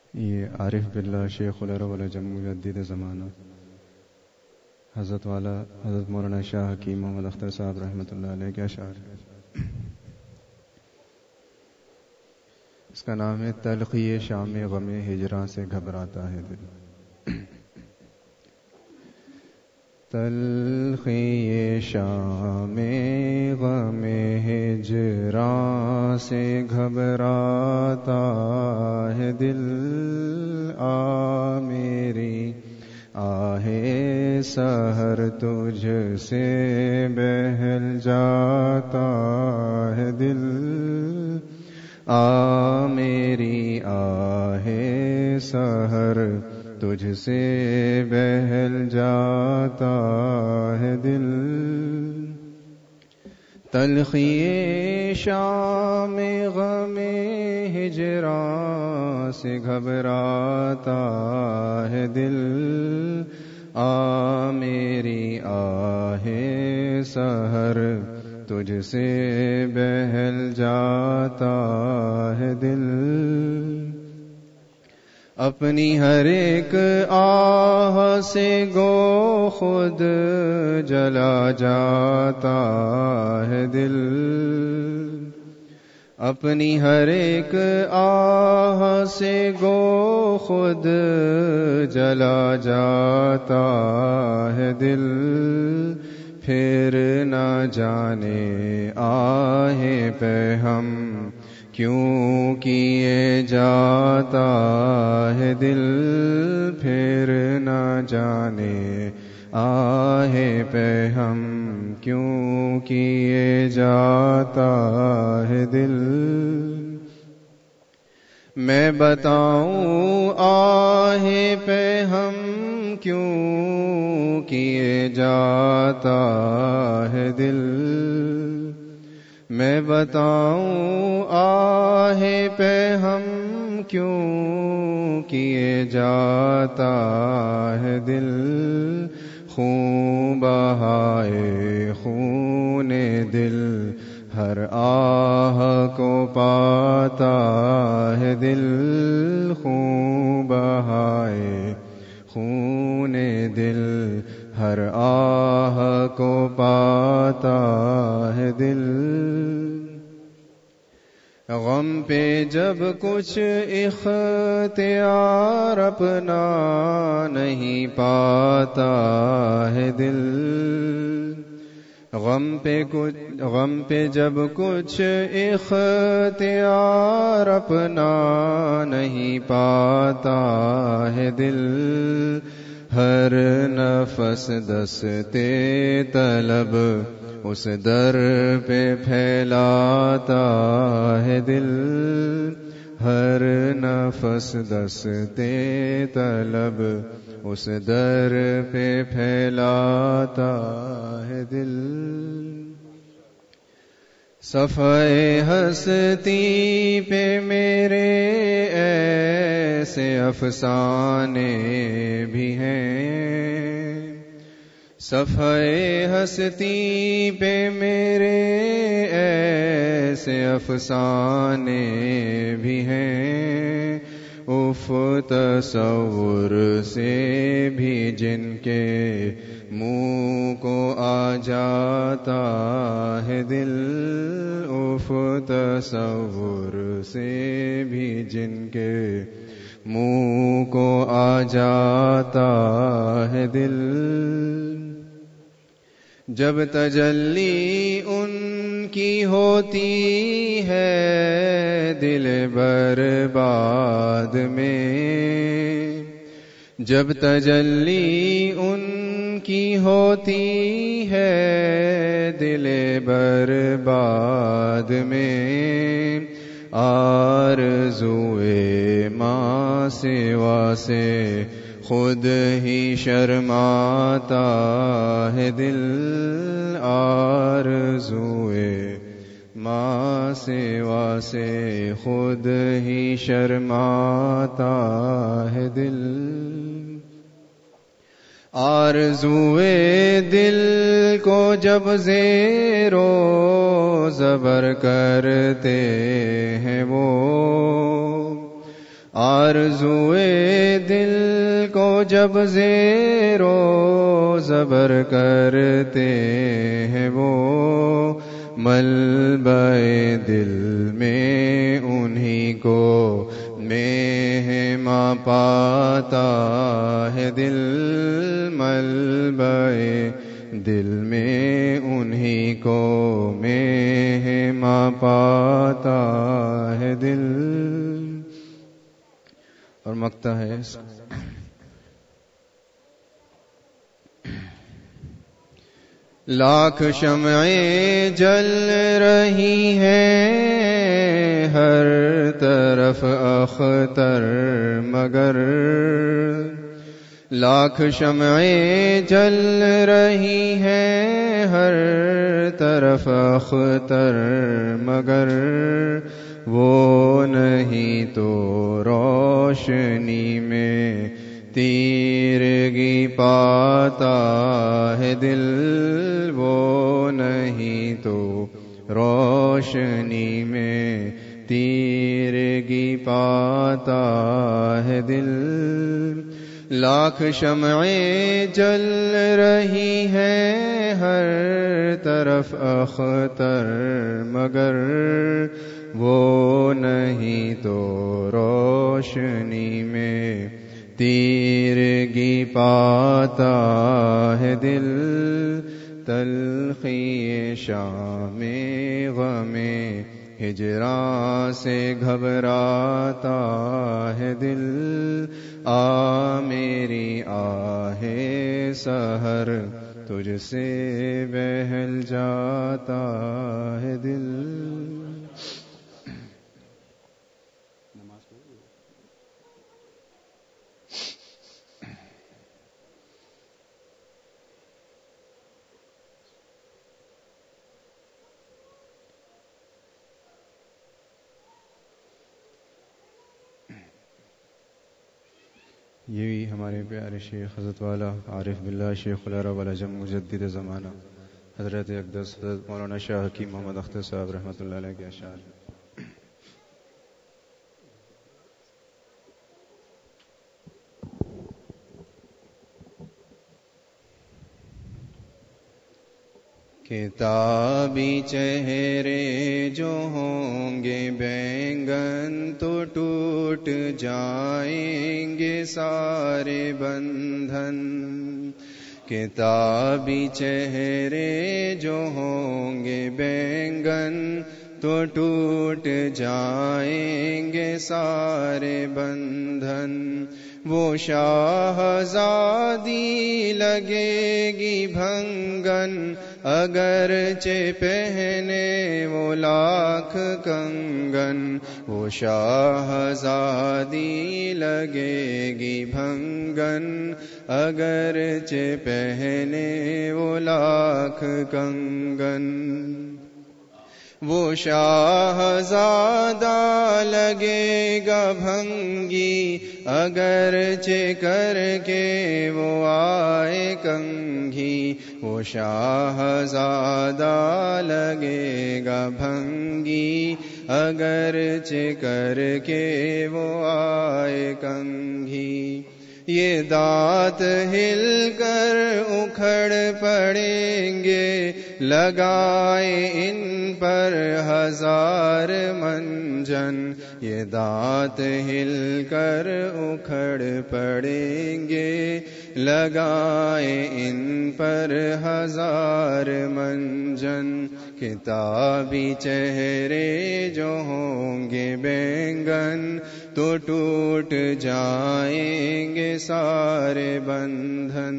یہ عارف باللہ شیخ العرب العجم مجدد زمانہ حضرت والا حضرت مولانا شاہ حکیم محمد اختر صاحب رحمۃ اللہ علیہ کے اشعار ہے. اس کا نام ہے تلخی شام غم ہجراں سے گھبراتا ہے دل. تلخی شام غم ہجراں سے گھبراتا ہے دل. میری آہ سحر تجھ سے بہل جاتا ہے دل. میری آہ سحر تجھ سے بہل جاتا ہے دل. تلخی شام غم ہجراں سے گھبراتا ہے دل. میری آہ سحر تجھ سے بہل جاتا ہے دل. اپنی ہر ایک آہ سے گو خود جلا جاتا ہے دل. اپنی ہر ایک آہ سے گو خود جلا جاتا ہے دل. پھر نہ جانے آہ پہ ہم کیوں کیے جاتا ہے دل. پھر نہ جانے آہ پہ ہم کیوں کیے جاتا ہے دل. میں بتاؤں آہ پہ ہم کیوں کیے جاتا ہے دل. میں بتاؤں آہ پہ ہم کیوں کیے جاتا ہے دل. خون بہائے خون دل ہر آہ کو پاتا ہے دل. خون بہائے خون دل ہر آہ کو پاتا ہے دل. غم پہ جب کچھ اختیار اپنا نہیں پاتا ہے دل. غم پہ جب کچھ اختیار اپنا نہیں پاتا ہے دل. ہر نفس دستے طلب اس در پہ پھیلاتا ہے دل. ہر نفس دستے طلب اس در پہ پھیلاتا ہے دل. صفحے ہستی پہ میرے ایسے افسانے بھی ہیں. صفحے ہستی پہ میرے ایسے افسانے بھی ہیں. اف تصور سے بھی جن کے منہ کو آ جاتا ہے دل. اف تصور سے بھی جن کے منہ کو آ جاتا ہے دل. جب تجلی ان کی ہوتی ہے دل برباد میں. جب تجلی ان کی ہوتی ہے دل برباد میں. آرزوئے ماں سوا سے خود ہی شرماتا ہے دل. آرزوئے ماں سوا سے خود ہی شرماتا ہے دل. آرزوئے دل کو جب زیر و زبر کرتے ہیں وہ. آرزوئے دل کو جب زیر و زبر کرتے ہیں وہ ملبے دل میں انہی کو مہما پاتا ہے دل ملبے دل میں انہی کو مہما پاتا ہے دل. اور مقطع ہے لاکھ شمعیں جل رہی ہیں ہر طرف اختر مگر لاکھ شمعیں جل رہی ہیں ہر طرف اختر مگر وہ نہیں تو روشنی میں تیرگی پاتا ہے دل وہ نہیں تو روشنی میں تیرگی پاتا ہے دل. لاکھ شمعیں جل رہی ہیں ہر طرف اختر مگر وہ نہیں تو روشنی میں تیرگی پاتا ہے دل. تلخی شام غم ہجراں سے گھبراتا ہے دل آ میری آہ سحر تجھ سے بہل جاتا ہے دل. یہی ہمارے پیارے شیخ حضرت والا عارف باللہ شیخ العرب العجم مجدد زمانہ حضرت اقدس حضرت مولانا شاہ حکیم محمد اختر صاحب رحمۃ اللہ علیہ کے اشعار. کتابی چہرے جو ہوں گے بینگن تو ٹوٹ جائیں گے سارے بندھن. کتابی چہرے جو ہوں گے بینگن تو ٹوٹ جائیں گے سارے بندھن. وہ شاہزادی لگے گی بھنگن اگرچہ پہنے وہ لاکھ کنگن. وہ شاہزادی لگے گی بھنگن اگرچہ پہنے وہ لاکھ کنگن. وہ شاہزادہ لگے گا بھنگی اگرچہ کر کے وہ آئے کنگھی. وہ شاہزادہ لگے گا بھنگی اگرچہ کر کے وہ آئے کنگھی. یہ دانت ہل کر اکھڑ پڑیں گے لگائے ان پر ہزار منجن. یہ دانت ہل کر اکھڑ پڑیں گے لگائے ان پر ہزار منجن. کتابی چہرے جو ہوں گے بینگن تو ٹوٹ جائیں گے سارے بندھن.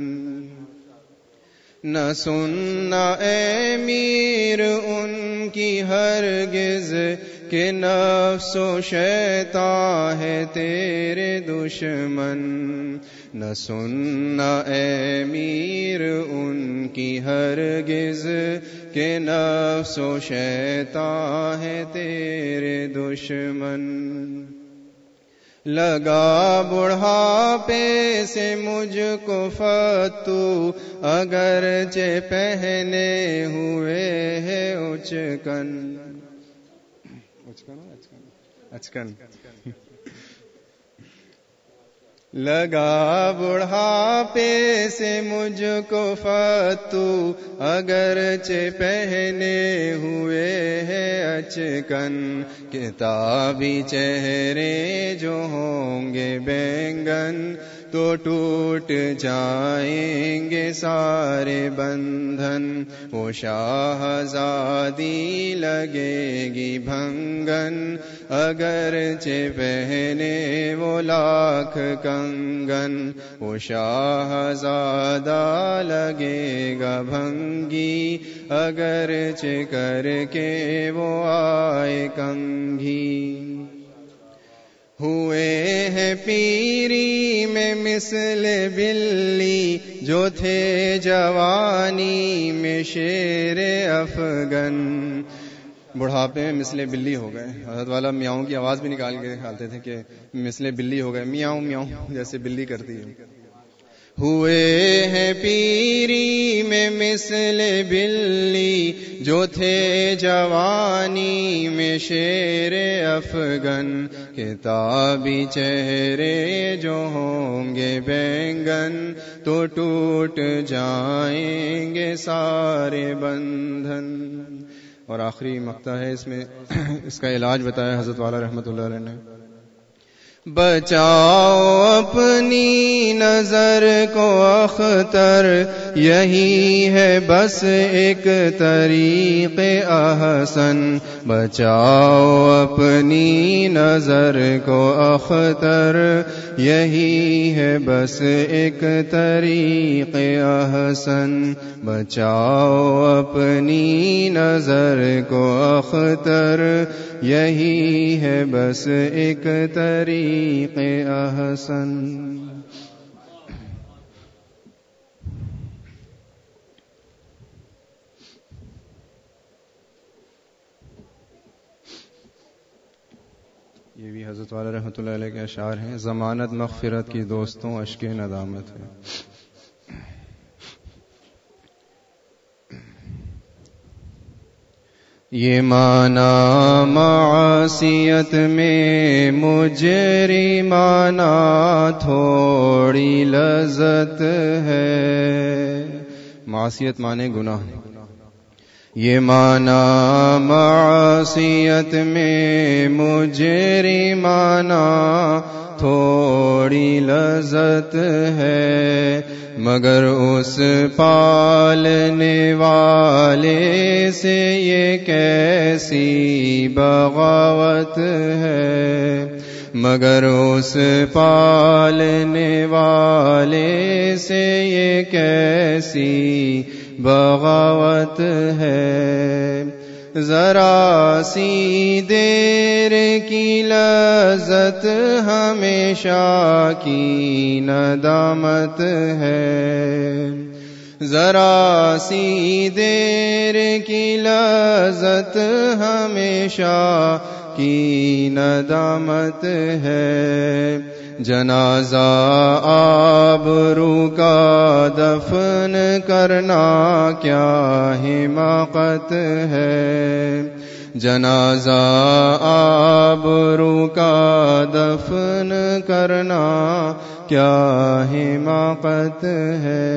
نہ سننا اے میر ان کی ہرگز کہ نفس و شیطان ہے تیرے دشمن. نہ سننا اے میر ان کی ہرگز کہ نفس و شیطان ہے تیرے دشمن. لگا بڑھاپے سے مجھ کو فتو اگرچہ پہنے ہوئے ہے اچکن. لگا بڑھاپے سے مجھ کو فتو، اگرچہ پہنے ہوئے ہے اچکن، کتابی چہرے جو ہوں گے بینگن، تو ٹوٹ جائیں گے سارے بندھن، وہ شاہزادی لگے گی بھنگن، اگرچہ پہنے وہ لاکھ کنگن، وہ شاہزادہ لگے گا بھنگی، اگرچہ کر کے وہ آئے کنگھی۔ ہوئے ہیں پیری میں مثل بلی، جو تھے جوانی میں شیر افغن، بڑھاپے میں مثل بلی ہو گئے۔ حضرت والا میاؤں کی آواز بھی نکال کے کھالتے تھے کہ مثل بلی ہو گئے، میاؤں میاؤں جیسے بلی کرتی ہے۔ ہوئے ہیں پیری میں مثل بلی، جو تھے جوانی میں شیر افغن، کتابی چہرے جو ہوں گے بینگن، تو ٹوٹ جائیں گے سارے بندھن۔ اور آخری مقطع ہے اس میں، اس کا علاج بتایا حضرت والا رحمۃ اللہ علیہ نے۔ بچاؤ اپنی نظر کو اختر، یہی ہے بس ایک طریق احسن، بچاؤ اپنی نظر کو اختر، یہی ہے بس ایک طریق احسن، بچاؤ اپنی نظر کو اختر، یہی ہے بس ایک طریق احسن۔ یہ بھی حضرت والا رحمۃ اللہ علیہ کے اشعار ہیں۔ ضمانت مغفرت کی دوستوں اشک ندامت ہے، یہ مانا معصیت میں مجرمانہ تھوڑی لذت ہے، معصیت مانے گناہ، یہ مانا معصیت میں مجرمانہ تھوڑی لذت ہے، مگر اس پالنے والے سے یہ کیسی بغاوت ہے، مگر اس پالنے والے سے یہ کیسی بغاوت ہے، ذرا سی دیر کی لذت ہمیشہ کی ندامت ہے، ذرا سی دیر کی لذت ہمیشہ کی ندامت ہے، جنازہ آبرو کا دفن کرنا کیا حماقت ہے، جنازہ آبرو کا دفن کرنا کیا حماقت ہے،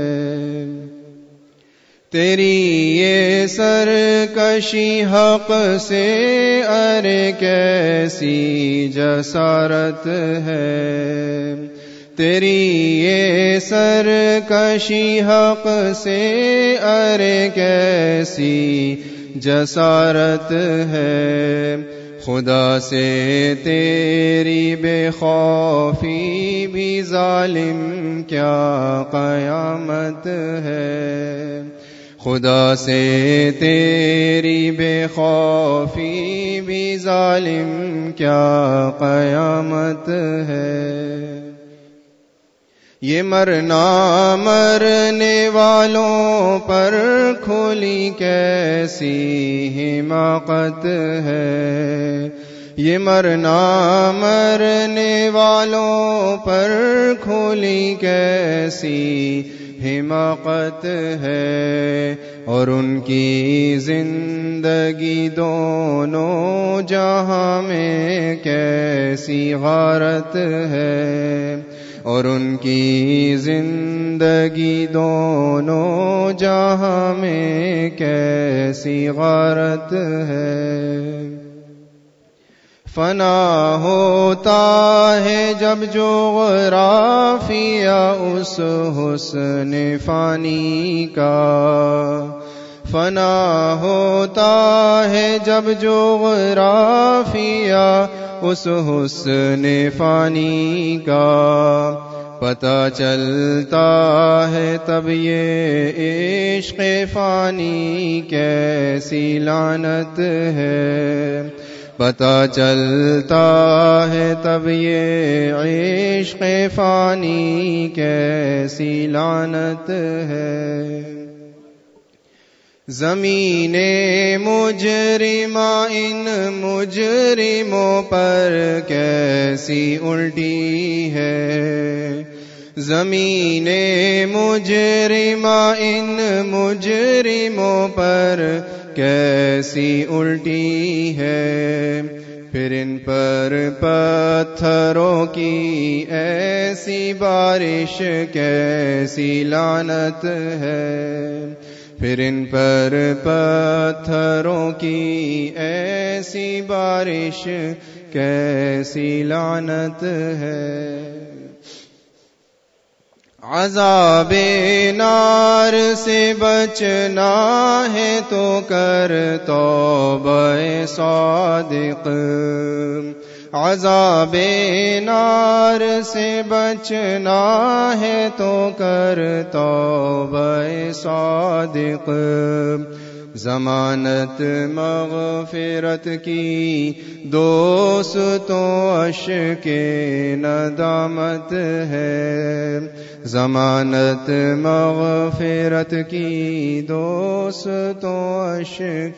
تیری یہ سرکشی حق سے ارے کیسی جسارت ہے، تیری یہ سرکشی حق سے ارے کیسی جسارت ہے، خدا سے تیری بے خوفی بھی ظالم کیا قیامت ہے، خدا سے تیری بے خوفی بھی ظالم کیا قیامت ہے، یہ مرنا مرنے والوں پر کھلی کیسی حماقت ہے، یہ مرنا مرنے والوں پر کھلی کیسی حماقت ہے، اور ان کی زندگی دونوں جہاں میں کیسی غارت ہے، اور ان کی زندگی دونوں جہاں میں کیسی غارت ہے۔ فنا ہوتا ہے جب جغرافیہ اس حسن فانی کا، فنا ہوتا ہے جب جغرافیہ اس حسن فانی کا، پتہ چلتا ہے تب یہ عشق فانی کیسی لعنت ہے، پتہ چلتا ہے تب یہ عشق فانی کیسی لعنت ہے۔ زمین مجرمہ ان مجرموں پر کیسی الٹی ہے، زمین مجرمہ ان مجرموں پر کیسی الٹی ہے، پھر ان پر پتھروں کی ایسی بارش کیسی لعنت ہے، پھر ان پر پتھروں کی ایسی بارش کیسی لعنت ہے۔ عذاب نار سے بچنا ہے تو کر توبہ صادق، عذاب نار سے بچنا ہے تو کر توبہ صادق، ضمانت مغفرت کی دوستوں اشک ندامت ہے، ضمانت مغفرت کی دوستوں اشک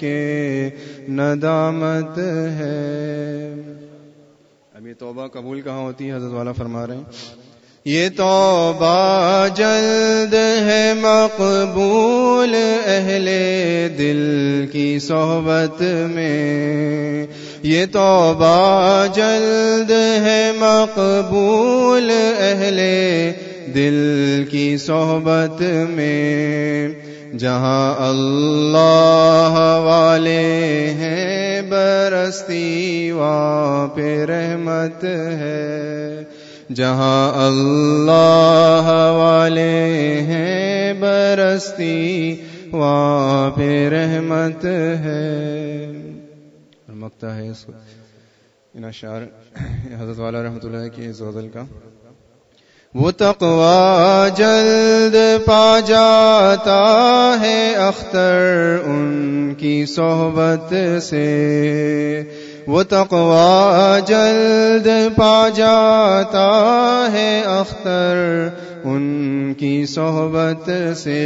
ندامت ہے۔ اب یہ توبہ قبول کہاں ہوتی ہے؟ حضرت والا فرما رہے ہیں یہ توبہ جلد ہے مقبول اہل دل کی صحبت میں، یہ توبہ جلد ہے مقبول اہل دل کی صحبت میں، جہاں اللہ والے ہیں برستی وہاں پہ رحمت ہے، جہاں اللہ والے ہیں برستی وہاں پہ رحمت ہے۔ اور مقطع ہے اس ان اشعار حضرت والا رحمۃ اللہ کی اس غزل کا، وہ تقویٰ جلد پا جاتا ہے اختر ان کی صحبت سے، وہ تقویٰ جلد پا جاتا ہے اختر ان کی صحبت سے،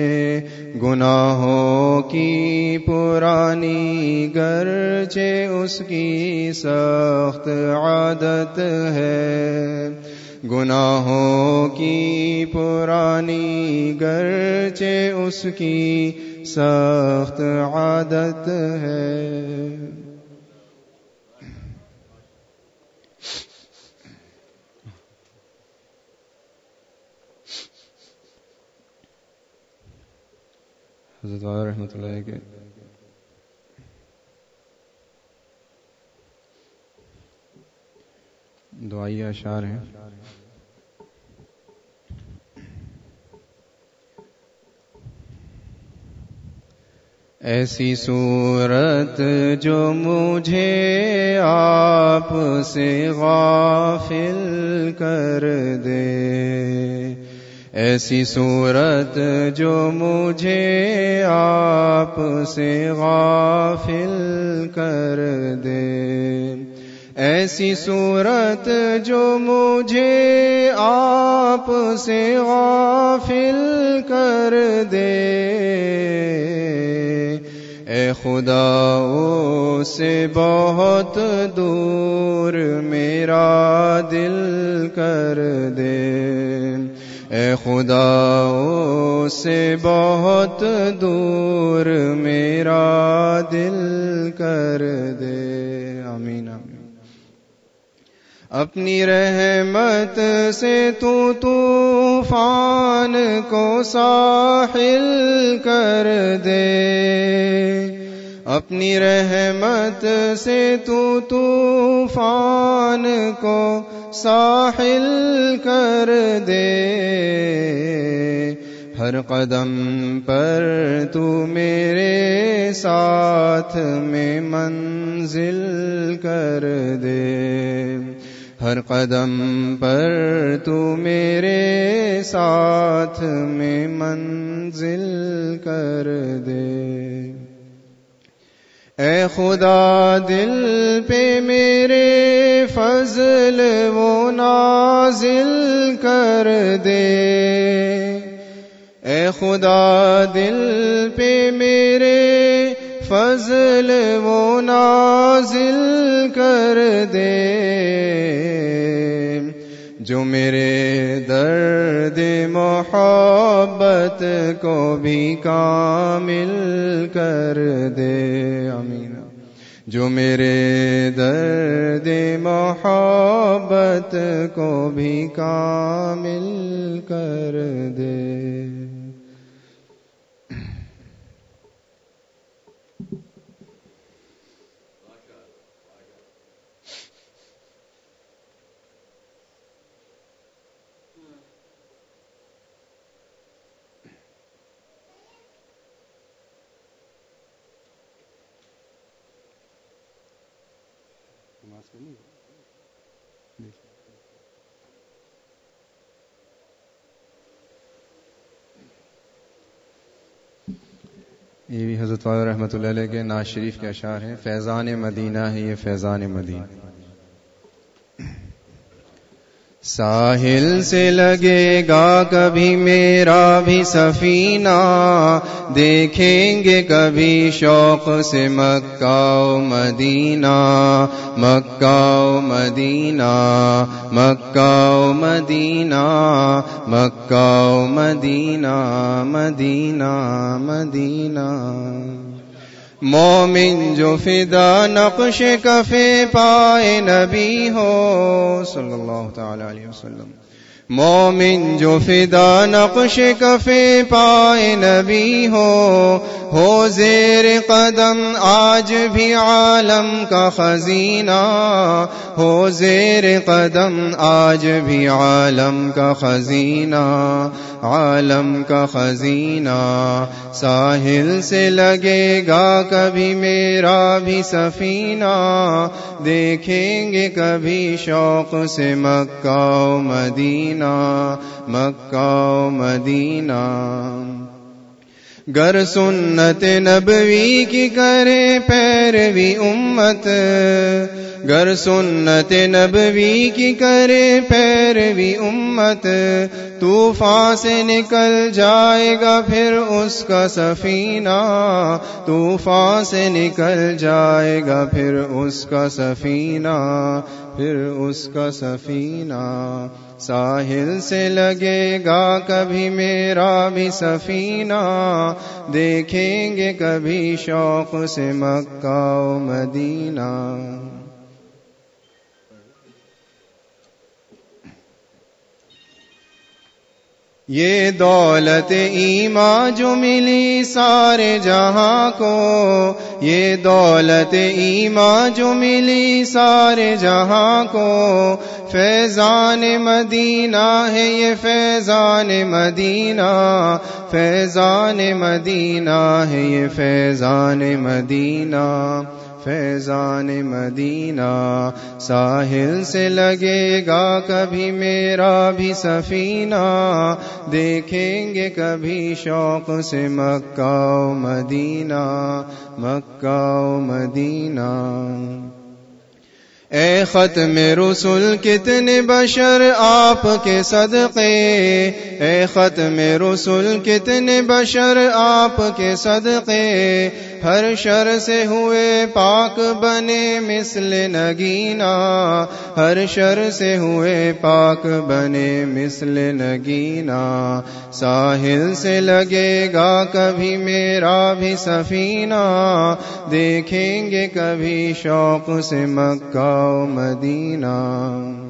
گناہوں کی پرانی گرچہ اس کی سخت عادت ہے، گناہوں کی پرانی گرچہ اس کی سخت عادت ہے۔ حضرت والا رحمۃ اللہ کے دعائی اشعار ہیں۔ ایسی صورت جو مجھے آپ سے غافل کر دے، ایسی صورت جو مجھے آپ سے غافل کر دے، ایسی صورت جو مجھے آپ سے غافل کر دے، اے خدا اس سے بہت دور میرا دل کر دے، اے خدا اس سے بہت دور میرا دل کر دے، آمین آمین۔ اپنی رحمت سے تو طوفان کو ساحل کر دے، اپنی رحمت سے تو طوفان کو ساحل کر دے، ہر قدم پر تو میرے ساتھ میں منزل کر دے، ہر قدم پر تو میرے ساتھ میں منزل کر دے۔ اے خدا دل پہ میرے فضل وہ نازل کر دے، اے خدا دل پہ میرے فضل وہ نازل کر دے، جو میرے درد محبت کو بھی کامل کر دے، آمین، جو میرے درد محبت کو بھی کامل کر دے۔ یہ بھی حضرت والا رحمۃ اللہ علیہ کے ناز شریف کے اشعار ہیں۔ فیضان مدینہ ہے یہ فیضان مدینہ۔ ساحل سے لگے گا کبھی میرا بھی سفینہ، دیکھیں گے کبھی شوق سے مکہ و مدینہ، مکہ و مدینہ، مکہ و مدینہ، مکہ و مدینہ، مدینہ مدینہ۔ مومن جو فدا نقش کفے پائے نبی ہو صلی اللہ تعالی علیہ وسلم، مومن جو فدا نقش کفے پائے نبی ہو زیر قدم آج بھی عالم کا خزینہ، ہو زیر قدم آج بھی عالم کا خزینہ، عالم کا خزینہ۔ ساحل سے لگے گا کبھی میرا بھی سفینہ، دیکھیں گے کبھی شوق سے مکہ و مدینہ، مکہ و مدینہ۔ گر سنت نبوی کی کرے پیروی امت، گر سنت نبوی کی کرے پیروی امت، طوفان سے نکل جائے گا پھر اس کا سفینہ، طوفان سے نکل جائے گا پھر اس کا سفینہ، پھر اس کا سفینہ۔ ساحل سے لگے گا کبھی میرا بھی سفینہ، دیکھیں گے کبھی شوق سے مکہ و مدینہ۔ یہ دولت ایمان جو ملی سارے جہاں کو، یہ دولت ایمان جو ملی سارے جہاں کو، فیضان مدینہ ہے یہ فیضان مدینہ، فیضان مدینہ ہے یہ فیضان مدینہ، فیضان مدینہ۔ ساحل سے لگے گا کبھی میرا بھی سفینہ، دیکھیں گے کبھی شوق سے مکہ و مدینہ، مکہ و مدینہ۔ اے ختم رسول کتنے بشر آپ کے صدقے، اے ختم رسول کتنے بشر آپ کے صدقے، ہر شر سے ہوئے پاک بنے مثل نگینہ، ہر شر سے ہوئے پاک بنے مثل نگینہ۔ ساحل سے لگے گا کبھی میرا بھی سفینہ، دیکھیں گے کبھی شوق سے مکہ و مدینہ۔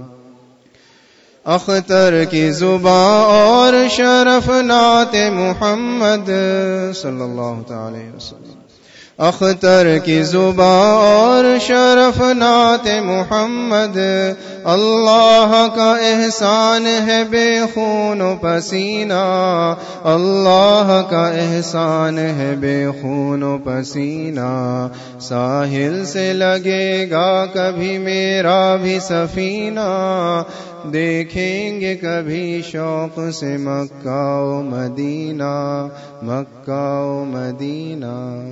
اختر کی زباں اور شرف نعت محمد صلی اللہ تعالی وسلم، اختر کی زباں اور شرف نعت محمد، اللہ کا احسان ہے بے خون و پسینہ، اللہ کا احسان ہے بے خون و پسینہ، ساحل سے لگے گا کبھی میرا بھی سفینہ، دیکھیں گے کبھی شوق سے مکہ و مدینہ، مکہ و مدینہ۔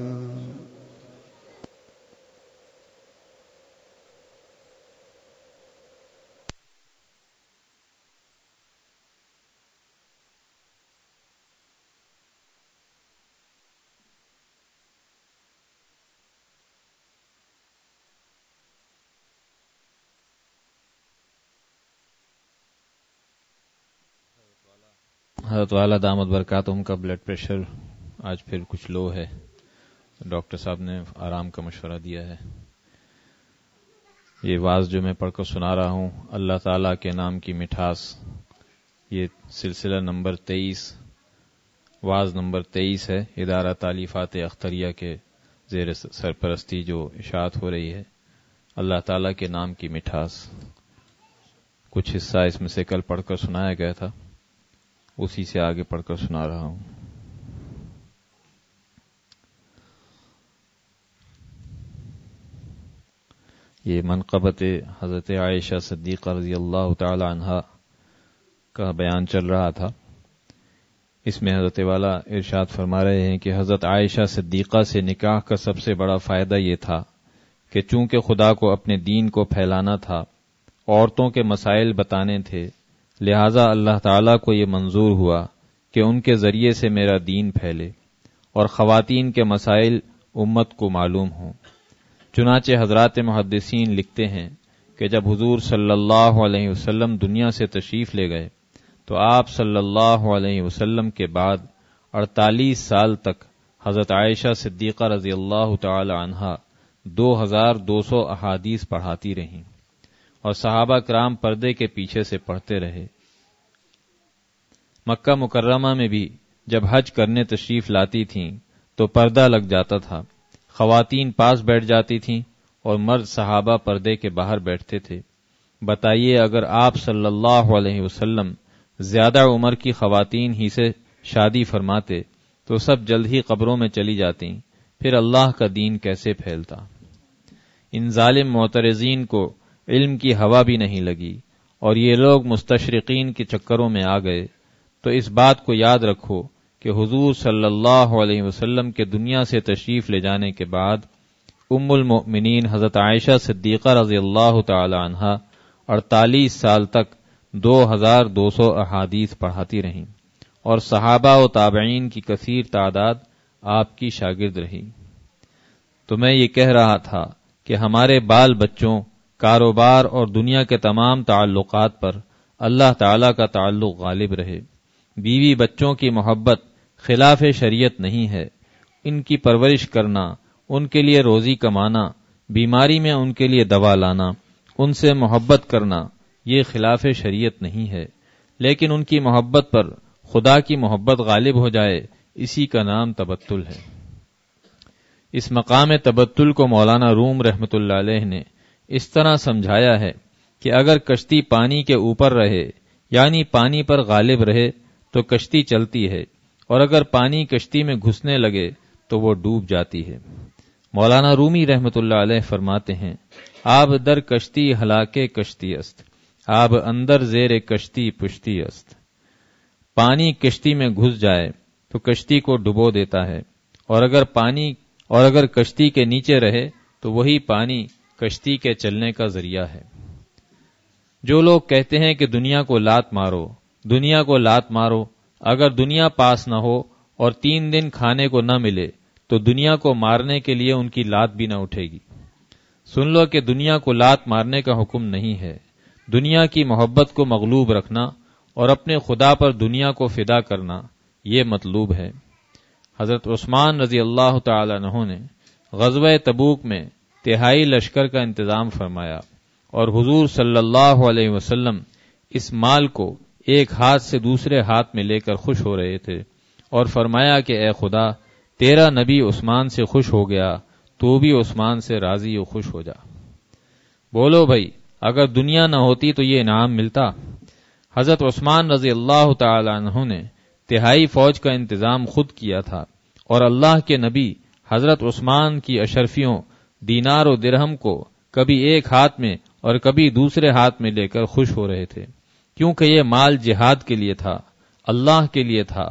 حضرت والا دامت برکاتہم کا بلڈ پریشر آج پھر کچھ لو ہے، ڈاکٹر صاحب نے آرام کا مشورہ دیا ہے۔ یہ واعظ جو میں پڑھ کر سنا رہا ہوں، اللہ تعالیٰ کے نام کی مٹھاس، یہ سلسلہ نمبر 23، واعظ نمبر 23 ہے، ادارہ تالیفات اختریہ کے زیر سرپرستی جو اشاعت ہو رہی ہے، اللہ تعالیٰ کے نام کی مٹھاس۔ کچھ حصہ اس میں سے کل پڑھ کر سنایا گیا تھا، اسی سے آگے پڑھ کر سنا رہا ہوں۔ یہ منقبت حضرت عائشہ صدیقہ رضی اللہ تعالی عنہا کا بیان چل رہا تھا۔ اس میں حضرت والا ارشاد فرما رہے ہیں کہ حضرت عائشہ صدیقہ سے نکاح کا سب سے بڑا فائدہ یہ تھا کہ چونکہ خدا کو اپنے دین کو پھیلانا تھا، عورتوں کے مسائل بتانے تھے، لہذا اللہ تعالیٰ کو یہ منظور ہوا کہ ان کے ذریعے سے میرا دین پھیلے اور خواتین کے مسائل امت کو معلوم ہوں۔ چنانچہ حضرات محدثین لکھتے ہیں کہ جب حضور صلی اللہ علیہ وسلم دنیا سے تشریف لے گئے تو آپ صلی اللہ علیہ وسلم کے بعد 48 سال تک حضرت عائشہ صدیقہ رضی اللہ تعالی عنہا 2200 احادیث پڑھاتی رہیں اور صحابہ کرام پردے کے پیچھے سے پڑھتے رہے۔ مکہ مکرمہ میں بھی جب حج کرنے تشریف لاتی تھیں تو پردہ لگ جاتا تھا، خواتین پاس بیٹھ جاتی تھیں اور مرد صحابہ پردے کے باہر بیٹھتے تھے۔ بتائیے اگر آپ صلی اللہ علیہ وسلم زیادہ عمر کی خواتین ہی سے شادی فرماتے تو سب جلد ہی قبروں میں چلی جاتیں، پھر اللہ کا دین کیسے پھیلتا؟ ان ظالم معترضین کو علم کی ہوا بھی نہیں لگی اور یہ لوگ مستشرقین کے چکروں میں آ گئے۔ تو اس بات کو یاد رکھو کہ حضور صلی اللہ علیہ وسلم کے دنیا سے تشریف لے جانے کے بعد ام المؤمنین حضرت عائشہ صدیقہ رضی اللہ تعالی عنہا 48 سال تک 2200 احادیث پڑھاتی رہیں اور صحابہ و تابعین کی کثیر تعداد آپ کی شاگرد رہی۔ تو میں یہ کہہ رہا تھا کہ ہمارے بال بچوں، کاروبار اور دنیا کے تمام تعلقات پر اللہ تعالی کا تعلق غالب رہے۔ بیوی بچوں کی محبت خلاف شریعت نہیں ہے، ان کی پرورش کرنا، ان کے لیے روزی کمانا، بیماری میں ان کے لیے دوا لانا، ان سے محبت کرنا، یہ خلاف شریعت نہیں ہے، لیکن ان کی محبت پر خدا کی محبت غالب ہو جائے، اسی کا نام تبتل ہے۔ اس مقام تبتل کو مولانا روم رحمۃ اللہ علیہ نے اس طرح سمجھایا ہے کہ اگر کشتی پانی کے اوپر رہے یعنی پانی پر غالب رہے تو کشتی چلتی ہے، اور اگر پانی کشتی میں گھسنے لگے تو وہ ڈوب جاتی ہے۔ مولانا رومی رحمۃ اللہ علیہ فرماتے ہیں، آب در کشتی ہلاکے کشتی است، آب اندر زیر کشتی پشتی است۔ پانی کشتی میں گھس جائے تو کشتی کو ڈبو دیتا ہے، اور اگر کشتی کے نیچے رہے تو وہی پانی کشتی کے چلنے کا ذریعہ ہے۔ جو لوگ کہتے ہیں کہ دنیا کو لات مارو، دنیا کو لات مارو، اگر دنیا پاس نہ ہو اور 3 دن کھانے کو نہ ملے تو دنیا کو مارنے کے لیے ان کی لات بھی نہ اٹھے گی۔ سن لو کہ دنیا کو لات مارنے کا حکم نہیں ہے، دنیا کی محبت کو مغلوب رکھنا اور اپنے خدا پر دنیا کو فدا کرنا، یہ مطلوب ہے۔ حضرت عثمان رضی اللہ تعالی عنہ نے غزوہ تبوک میں 3/4 لشکر کا انتظام فرمایا اور حضور صلی اللہ علیہ وسلم اس مال کو ایک ہاتھ سے دوسرے ہاتھ میں لے کر خوش ہو رہے تھے اور فرمایا کہ اے خدا، تیرا نبی عثمان سے خوش ہو گیا، تو بھی عثمان سے راضی و خوش ہو جا۔ بولو بھائی، اگر دنیا نہ ہوتی تو یہ انعام ملتا؟ حضرت عثمان رضی اللہ تعالی عنہ نے تہائی فوج کا انتظام خود کیا تھا، اور اللہ کے نبی حضرت عثمان کی اشرفیوں دینار و درہم کو کبھی ایک ہاتھ میں اور کبھی دوسرے ہاتھ میں لے کر خوش ہو رہے تھے، کیونکہ یہ مال جہاد کے لیے تھا، اللہ کے لیے تھا۔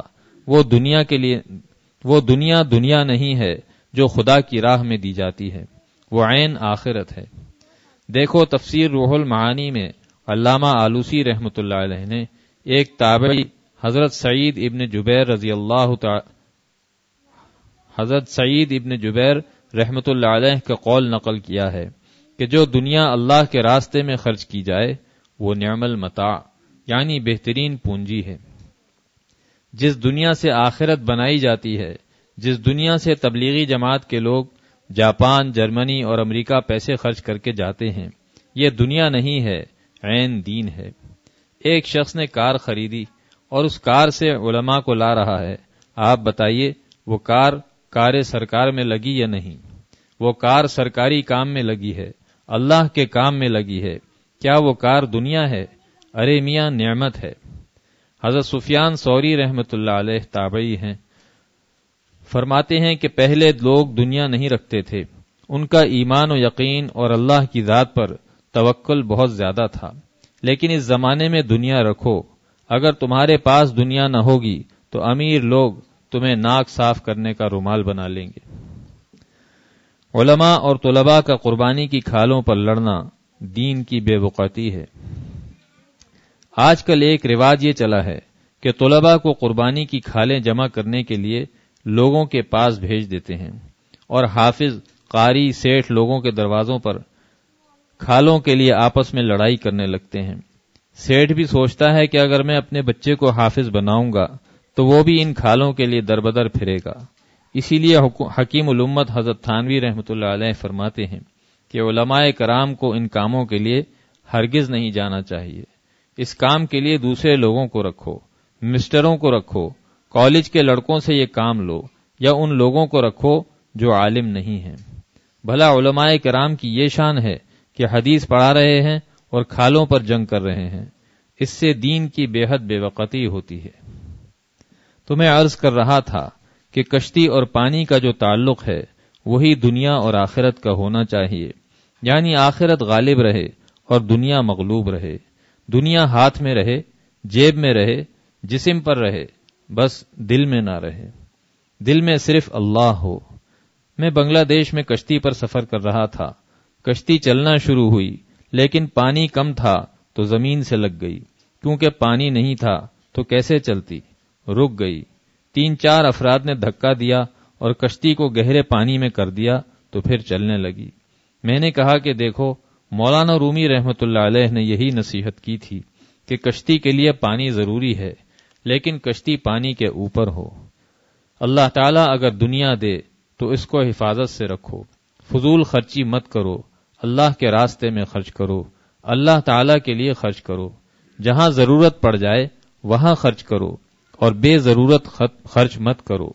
وہ دنیا نہیں ہے جو خدا کی راہ میں دی جاتی ہے، وہ عین آخرت ہے۔ دیکھو تفسیر روح المعانی میں علامہ آلوسی رحمۃ اللہ علیہ نے ایک تابعی حضرت سعید ابن جبیر رحمۃ اللہ علیہ کا قول نقل کیا ہے کہ جو دنیا اللہ کے راستے میں خرچ کی جائے وہ نعم المتاع یعنی بہترین پونجی ہے۔ جس دنیا سے آخرت بنائی جاتی ہے، جس دنیا سے تبلیغی جماعت کے لوگ جاپان، جرمنی اور امریکہ پیسے خرچ کر کے جاتے ہیں، یہ دنیا نہیں ہے، عین دین ہے۔ ایک شخص نے کار خریدی اور اس کار سے علماء کو لا رہا ہے۔ آپ بتائیے وہ کار سرکار میں لگی یا نہیں؟ وہ کار سرکاری کام میں لگی ہے، اللہ کے کام میں لگی ہے۔ کیا وہ کار دنیا ہے؟ ارے میاں نعمت ہے۔ حضرت سفیان ثوری رحمۃ اللہ علیہ تابعی ہیں، فرماتے ہیں کہ پہلے لوگ دنیا نہیں رکھتے تھے، ان کا ایمان و یقین اور اللہ کی ذات پر توکل بہت زیادہ تھا، لیکن اس زمانے میں دنیا رکھو، اگر تمہارے پاس دنیا نہ ہوگی تو امیر لوگ تمہیں ناک صاف کرنے کا رومال بنا لیں گے۔ علماء اور طلباء کا قربانی کی کھالوں پر لڑنا دین کی بے وقعتی ہے۔ آج کل ایک رواج یہ چلا ہے کہ طلباء کو قربانی کی کھالیں جمع کرنے کے لیے لوگوں کے پاس بھیج دیتے ہیں، اور حافظ، قاری، سیٹھ لوگوں کے دروازوں پر کھالوں کے لیے آپس میں لڑائی کرنے لگتے ہیں۔ سیٹھ بھی سوچتا ہے کہ اگر میں اپنے بچے کو حافظ بناؤں گا تو وہ بھی ان کھالوں کے لیے دربدر پھرے گا۔ اسی لیے حکیم الامت حضرت تھانوی رحمۃ اللہ علیہ فرماتے ہیں کہ علماء کرام کو ان کاموں کے لیے ہرگز نہیں جانا چاہیے۔ اس کام کے لیے دوسرے لوگوں کو رکھو، مسٹروں کو رکھو، کالج کے لڑکوں سے یہ کام لو، یا ان لوگوں کو رکھو جو عالم نہیں ہیں۔ بھلا علماء کرام کی یہ شان ہے کہ حدیث پڑھا رہے ہیں اور کھالوں پر جنگ کر رہے ہیں، اس سے دین کی بے حد بے وقتی ہوتی ہے۔ تو میں عرض کر رہا تھا کہ کشتی اور پانی کا جو تعلق ہے وہی دنیا اور آخرت کا ہونا چاہیے، یعنی آخرت غالب رہے اور دنیا مغلوب رہے، دنیا ہاتھ میں رہے، جیب میں رہے، جسم پر رہے، بس دل میں نہ رہے، دل میں صرف اللہ ہو۔ میں بنگلہ دیش میں کشتی پر سفر کر رہا تھا، کشتی چلنا شروع ہوئی، لیکن پانی کم تھا تو زمین سے لگ گئی، کیونکہ پانی نہیں تھا تو کیسے چلتی، رک گئی۔ 3-4 افراد نے دھکا دیا اور کشتی کو گہرے پانی میں کر دیا تو پھر چلنے لگی۔ میں نے کہا کہ دیکھو، مولانا رومی رحمۃ اللہ علیہ نے یہی نصیحت کی تھی کہ کشتی کے لیے پانی ضروری ہے، لیکن کشتی پانی کے اوپر ہو۔ اللہ تعالیٰ اگر دنیا دے تو اس کو حفاظت سے رکھو، فضول خرچی مت کرو، اللہ کے راستے میں خرچ کرو، اللہ تعالیٰ کے لیے خرچ کرو، جہاں ضرورت پڑ جائے وہاں خرچ کرو اور بے ضرورت خرچ مت کرو۔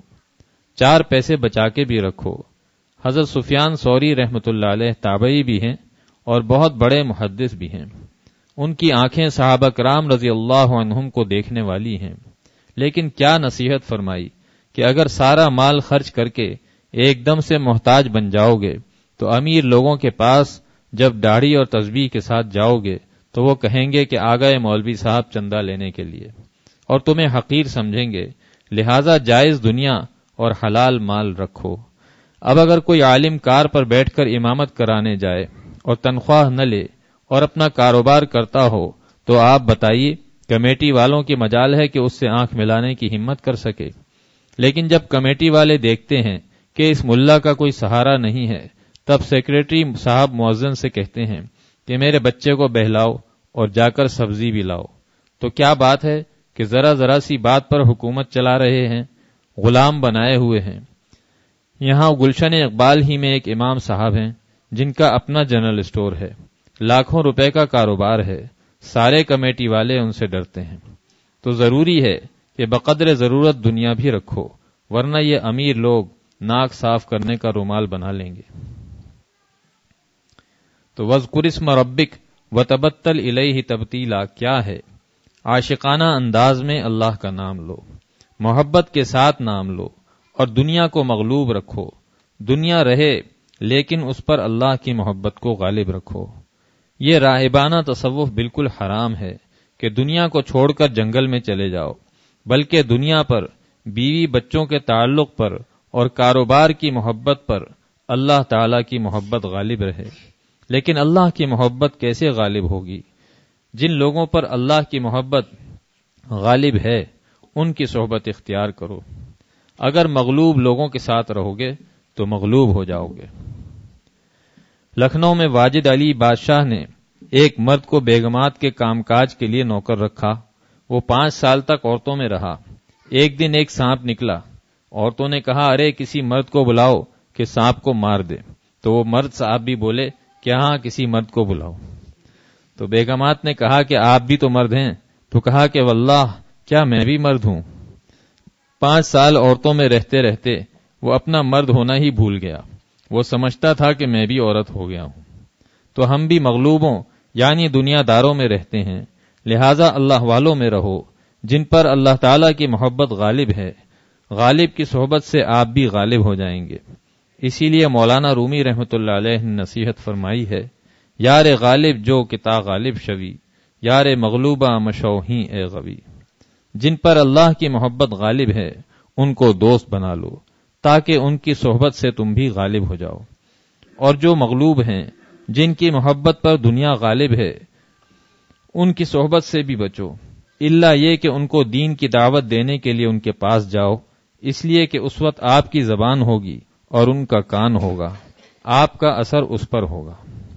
4 پیسے بچا کے بھی رکھو۔ حضرت سفیان ثوری رحمۃ اللہ علیہ تابعی بھی ہیں اور بہت بڑے محدث بھی ہیں، ان کی آنکھیں صحابہ کرام رضی اللہ عنہم کو دیکھنے والی ہیں، لیکن کیا نصیحت فرمائی کہ اگر سارا مال خرچ کر کے ایک دم سے محتاج بن جاؤ گے تو امیر لوگوں کے پاس جب داڑھی اور تسبیح کے ساتھ جاؤ گے تو وہ کہیں گے کہ آ گئے مولوی صاحب چندہ لینے کے لیے، اور تمہیں حقیر سمجھیں گے، لہذا جائز دنیا اور حلال مال رکھو۔ اب اگر کوئی عالم کار پر بیٹھ کر امامت کرانے جائے اور تنخواہ نہ لے اور اپنا کاروبار کرتا ہو تو آپ بتائیے کمیٹی والوں کی مجال ہے کہ اس سے آنکھ ملانے کی ہمت کر سکے؟ لیکن جب کمیٹی والے دیکھتے ہیں کہ اس ملا کا کوئی سہارا نہیں ہے، تب سیکریٹری صاحب مؤذن سے کہتے ہیں کہ میرے بچے کو بہلاؤ اور جا کر سبزی بھی لاؤ۔ تو کیا بات ہے کہ ذرا سی بات پر حکومت چلا رہے ہیں، غلام بنائے ہوئے ہیں۔ یہاں گلشن اقبال ہی میں ایک امام صاحب ہیں جن کا اپنا جنرل اسٹور ہے، لاکھوں روپے کا کاروبار ہے، سارے کمیٹی والے ان سے ڈرتے ہیں۔ تو ضروری ہے کہ بقدر ضرورت دنیا بھی رکھو، ورنہ یہ امیر لوگ ناک صاف کرنے کا رومال بنا لیں گے۔ تو وَاذْكُرِ اسْمَ رَبِّكَ وَتَبَتَّلْ إِلَيْهِ تَبْتِيلًا کیا ہے؟ عاشقانہ انداز میں اللہ کا نام لو، محبت کے ساتھ نام لو، اور دنیا کو مغلوب رکھو۔ دنیا رہے لیکن اس پر اللہ کی محبت کو غالب رکھو۔ یہ راہبانہ تصوف بالکل حرام ہے کہ دنیا کو چھوڑ کر جنگل میں چلے جاؤ، بلکہ دنیا پر، بیوی بچوں کے تعلق پر اور کاروبار کی محبت پر اللہ تعالی کی محبت غالب رہے۔ لیکن اللہ کی محبت کیسے غالب ہوگی؟ جن لوگوں پر اللہ کی محبت غالب ہے ان کی صحبت اختیار کرو۔ اگر مغلوب لوگوں کے ساتھ رہو گے تو مغلوب ہو جاؤ گے۔ لکھنؤ میں واجد علی بادشاہ نے ایک مرد کو بیگمات کے کام کاج کے لیے نوکر رکھا۔ وہ 5 سال تک عورتوں میں رہا۔ ایک دن ایک سانپ نکلا۔ عورتوں نے کہا، ارے کسی مرد کو بلاؤ کہ سانپ کو مار دے۔ تو وہ مرد صاحب بھی بولے کہ ہاں کسی مرد کو بلاؤ۔ تو بیگمات نے کہا کہ آپ بھی تو مرد ہیں۔ تو کہا کہ واللہ کیا میں بھی مرد ہوں؟ 5 سال عورتوں میں رہتے رہتے وہ اپنا مرد ہونا ہی بھول گیا۔ وہ سمجھتا تھا کہ میں بھی عورت ہو گیا ہوں۔ تو ہم بھی مغلوبوں یعنی دنیا داروں میں رہتے ہیں، لہذا اللہ والوں میں رہو جن پر اللہ تعالیٰ کی محبت غالب ہے۔ غالب کی صحبت سے آپ بھی غالب ہو جائیں گے۔ اسی لیے مولانا رومی رحمۃ اللہ علیہ نے نصیحت فرمائی ہے، یار غالب جو کتا غالب شوی، یار مغلوبہ مشوہی اے غوی۔ جن پر اللہ کی محبت غالب ہے ان کو دوست بنا لو تاکہ ان کی صحبت سے تم بھی غالب ہو جاؤ، اور جو مغلوب ہیں جن کی محبت پر دنیا غالب ہے ان کی صحبت سے بھی بچو، الا یہ کہ ان کو دین کی دعوت دینے کے لیے ان کے پاس جاؤ، اس لیے کہ اس وقت آپ کی زبان ہوگی اور ان کا کان ہوگا، آپ کا اثر اس پر ہوگا۔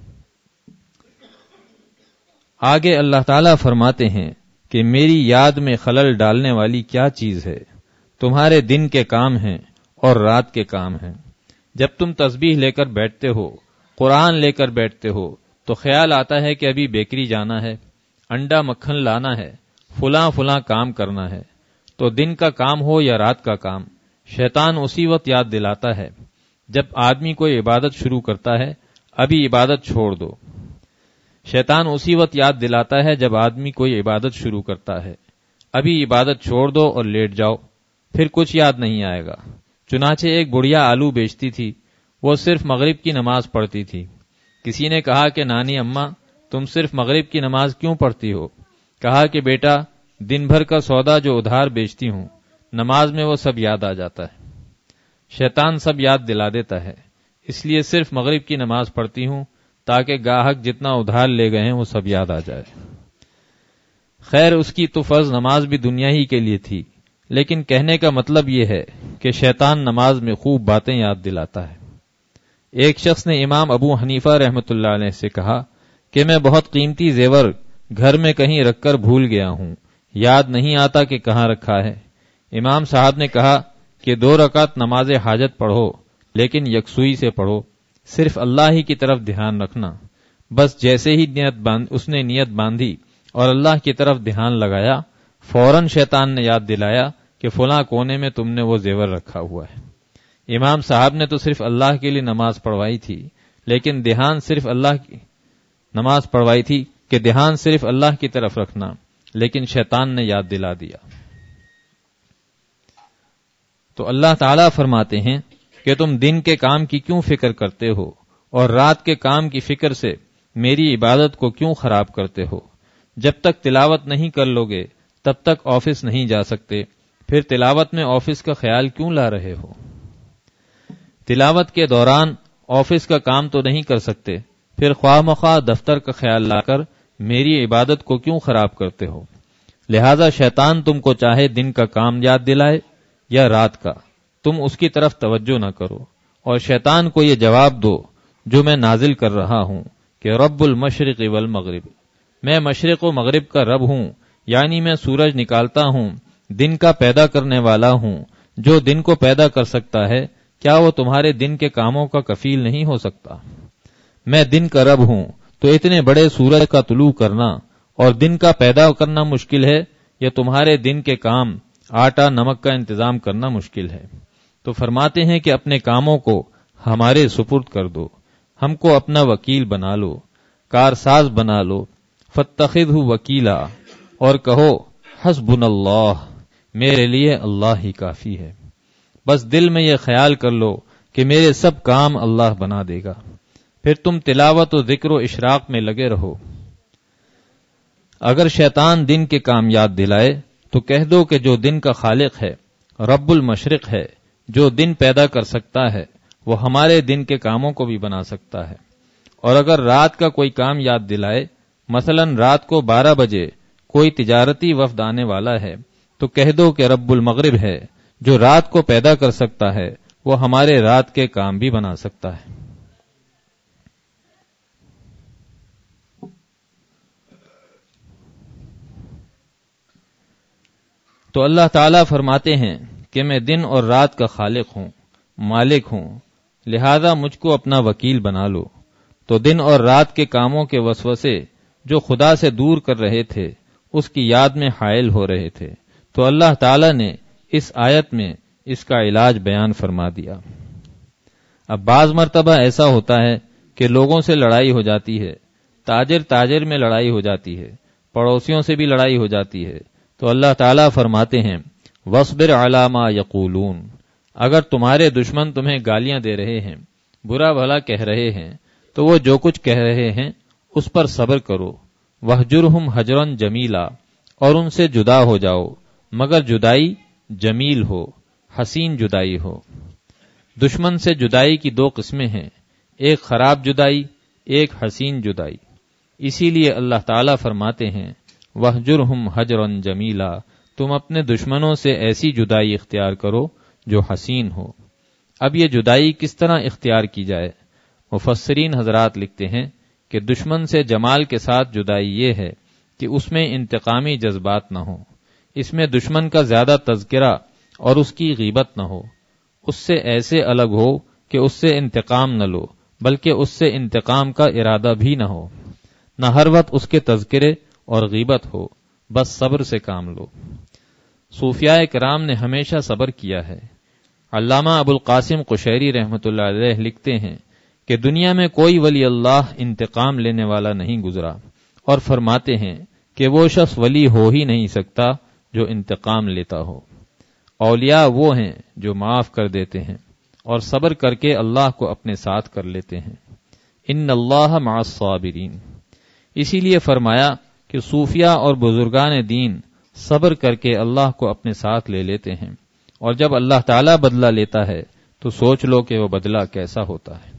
آگے اللہ تعالیٰ فرماتے ہیں کہ میری یاد میں خلل ڈالنے والی کیا چیز ہے؟ تمہارے دن کے کام ہیں اور رات کے کام ہیں۔ جب تم تسبیح لے کر بیٹھتے ہو، قرآن لے کر بیٹھتے ہو، تو خیال آتا ہے کہ ابھی بیکری جانا ہے، انڈا مکھن لانا ہے، فلاں کام کرنا ہے۔ تو دن کا کام ہو یا رات کا کام، شیطان اسی وقت یاد دلاتا ہے جب آدمی کوئی عبادت شروع کرتا ہے، ابھی عبادت چھوڑ دو۔ شیطان اسی وقت یاد دلاتا ہے جب آدمی کوئی عبادت شروع کرتا ہے، ابھی عبادت چھوڑ دو اور لیٹ جاؤ، پھر کچھ یاد نہیں آئے گا۔ چنانچہ ایک بڑھیا آلو بیچتی تھی، وہ صرف مغرب کی نماز پڑھتی تھی۔ کسی نے کہا کہ نانی اماں تم صرف مغرب کی نماز کیوں پڑھتی ہو؟ کہا کہ بیٹا دن بھر کا سودا جو ادھار بیچتی ہوں، نماز میں وہ سب یاد آ جاتا ہے۔ شیطان سب یاد دلا دیتا ہے، اس لیے صرف مغرب کی نماز پڑھتی ہوں تاکہ گاہک جتنا ادھار لے گئے ہیں وہ سب یاد آ جائے۔ خیر اس کی تو فرض نماز بھی دنیا ہی کے لیے تھی، لیکن کہنے کا مطلب یہ ہے کہ شیطان نماز میں خوب باتیں یاد دلاتا ہے۔ ایک شخص نے امام ابو حنیفہ رحمۃ اللہ علیہ سے کہا کہ میں بہت قیمتی زیور گھر میں کہیں رکھ کر بھول گیا ہوں، یاد نہیں آتا کہ کہاں رکھا ہے۔ امام صاحب نے کہا کہ 2 رکعت نماز حاجت پڑھو، لیکن یکسوئی سے پڑھو، صرف اللہ ہی کی طرف دھیان رکھنا۔ بس جیسے ہی اس نے نیت باندھی اور اللہ کی طرف دھیان لگایا، فوراً شیطان نے یاد دلایا کہ فلاں کونے میں تم نے وہ زیور رکھا ہوا ہے۔ امام صاحب نے تو صرف اللہ کے لیے نماز پڑھوائی تھی، لیکن دھیان صرف اللہ کی نماز پڑھوائی تھی کہ دھیان صرف اللہ کی طرف رکھنا، لیکن شیطان نے یاد دلا دیا۔ تو اللہ تعالیٰ فرماتے ہیں کہ تم دن کے کام کی کیوں فکر کرتے ہو اور رات کے کام کی فکر سے میری عبادت کو کیوں خراب کرتے ہو؟ جب تک تلاوت نہیں کر لوگے تب تک آفس نہیں جا سکتے، پھر تلاوت میں آفس کا خیال کیوں لا رہے ہو؟ تلاوت کے دوران آفس کا کام تو نہیں کر سکتے، پھر خواہ مخواہ دفتر کا خیال لا کر میری عبادت کو کیوں خراب کرتے ہو؟ لہذا شیطان تم کو چاہے دن کا کام یاد دلائے یا رات کا، تم اس کی طرف توجہ نہ کرو، اور شیطان کو یہ جواب دو جو میں نازل کر رہا ہوں کہ رب المشرق والمغرب، میں مشرق و مغرب کا رب ہوں، یعنی میں سورج نکالتا ہوں، دن کا پیدا کرنے والا ہوں۔ جو دن کو پیدا کر سکتا ہے کیا وہ تمہارے دن کے کاموں کا کفیل نہیں ہو سکتا؟ میں دن کا رب ہوں، تو اتنے بڑے سورج کا طلوع کرنا اور دن کا پیدا کرنا مشکل ہے یا تمہارے دن کے کام آٹا نمک کا انتظام کرنا مشکل ہے؟ تو فرماتے ہیں کہ اپنے کاموں کو ہمارے سپرد کر دو، ہم کو اپنا وکیل بنا لو، کارساز بنا لو، فاتخذہ وکیلا، اور کہو حسبنا اللہ، میرے لیے اللہ ہی کافی ہے۔ بس دل میں یہ خیال کر لو کہ میرے سب کام اللہ بنا دے گا، پھر تم تلاوت و ذکر و اشراق میں لگے رہو۔ اگر شیطان دن کے کام یاد دلائے تو کہہ دو کہ جو دن کا خالق ہے، رب المشرق ہے، جو دن پیدا کر سکتا ہے، وہ ہمارے دن کے کاموں کو بھی بنا سکتا ہے۔ اور اگر رات کا کوئی کام یاد دلائے، مثلا رات کو 12 بجے کوئی تجارتی وفد آنے والا ہے، تو کہہ دو کہ رب المغرب ہے، جو رات کو پیدا کر سکتا ہے، وہ ہمارے رات کے کام بھی بنا سکتا ہے۔ تو اللہ تعالیٰ فرماتے ہیں کہ میں دن اور رات کا خالق ہوں، مالک ہوں، لہذا مجھ کو اپنا وکیل بنا لو۔ تو دن اور رات کے کاموں کے وسوسے جو خدا سے دور کر رہے تھے، اس کی یاد میں حائل ہو رہے تھے، تو اللہ تعالیٰ نے اس آیت میں اس کا علاج بیان فرما دیا۔ اب بعض مرتبہ ایسا ہوتا ہے کہ لوگوں سے لڑائی ہو جاتی ہے، تاجر میں لڑائی ہو جاتی ہے، پڑوسیوں سے بھی لڑائی ہو جاتی ہے، تو اللہ تعالیٰ فرماتے ہیں وَاصْبِرْ عَلَىٰ مَا يَقُولُونَ، اگر تمہارے دشمن تمہیں گالیاں دے رہے ہیں، برا بھلا کہہ رہے ہیں، تو وہ جو کچھ کہہ رہے ہیں اس پر صبر کرو، وَاهْجُرْهُمْ هَجْرًا جَمِيلًا، اور ان سے جدا ہو جاؤ، مگر جدائی جمیل ہو، حسین جدائی ہو۔ دشمن سے جدائی کی 2 قسمیں ہیں، ایک خراب جدائی، ایک حسین جدائی۔ اسی لیے اللہ تعالیٰ فرماتے ہیں وَاهْجُرْهُمْ هَجْرًا جَمِيلًا، تم اپنے دشمنوں سے ایسی جدائی اختیار کرو جو حسین ہو۔ اب یہ جدائی کس طرح اختیار کی جائے؟ مفسرین حضرات لکھتے ہیں کہ دشمن سے جمال کے ساتھ جدائی یہ ہے کہ اس میں انتقامی جذبات نہ ہو، اس میں دشمن کا زیادہ تذکرہ اور اس کی غیبت نہ ہو، اس سے ایسے الگ ہو کہ اس سے انتقام نہ لو، بلکہ اس سے انتقام کا ارادہ بھی نہ ہو، نہ ہر وقت اس کے تذکرے اور غیبت ہو، بس صبر سے کام لو۔ صوفیاء کرام نے ہمیشہ صبر کیا ہے۔ علامہ ابو القاسم قشیری رحمۃ اللہ علیہ لکھتے ہیں کہ دنیا میں کوئی ولی اللہ انتقام لینے والا نہیں گزرا، اور فرماتے ہیں کہ وہ شخص ولی ہو ہی نہیں سکتا جو انتقام لیتا ہو۔ اولیاء وہ ہیں جو معاف کر دیتے ہیں اور صبر کر کے اللہ کو اپنے ساتھ کر لیتے ہیں۔ ان اللہ مع الصابرین، اسی لیے فرمایا کہ صوفیاء اور بزرگان دین صبر کر کے اللہ کو اپنے ساتھ لے لیتے ہیں، اور جب اللہ تعالیٰ بدلہ لیتا ہے تو سوچ لو کہ وہ بدلہ کیسا ہوتا ہے۔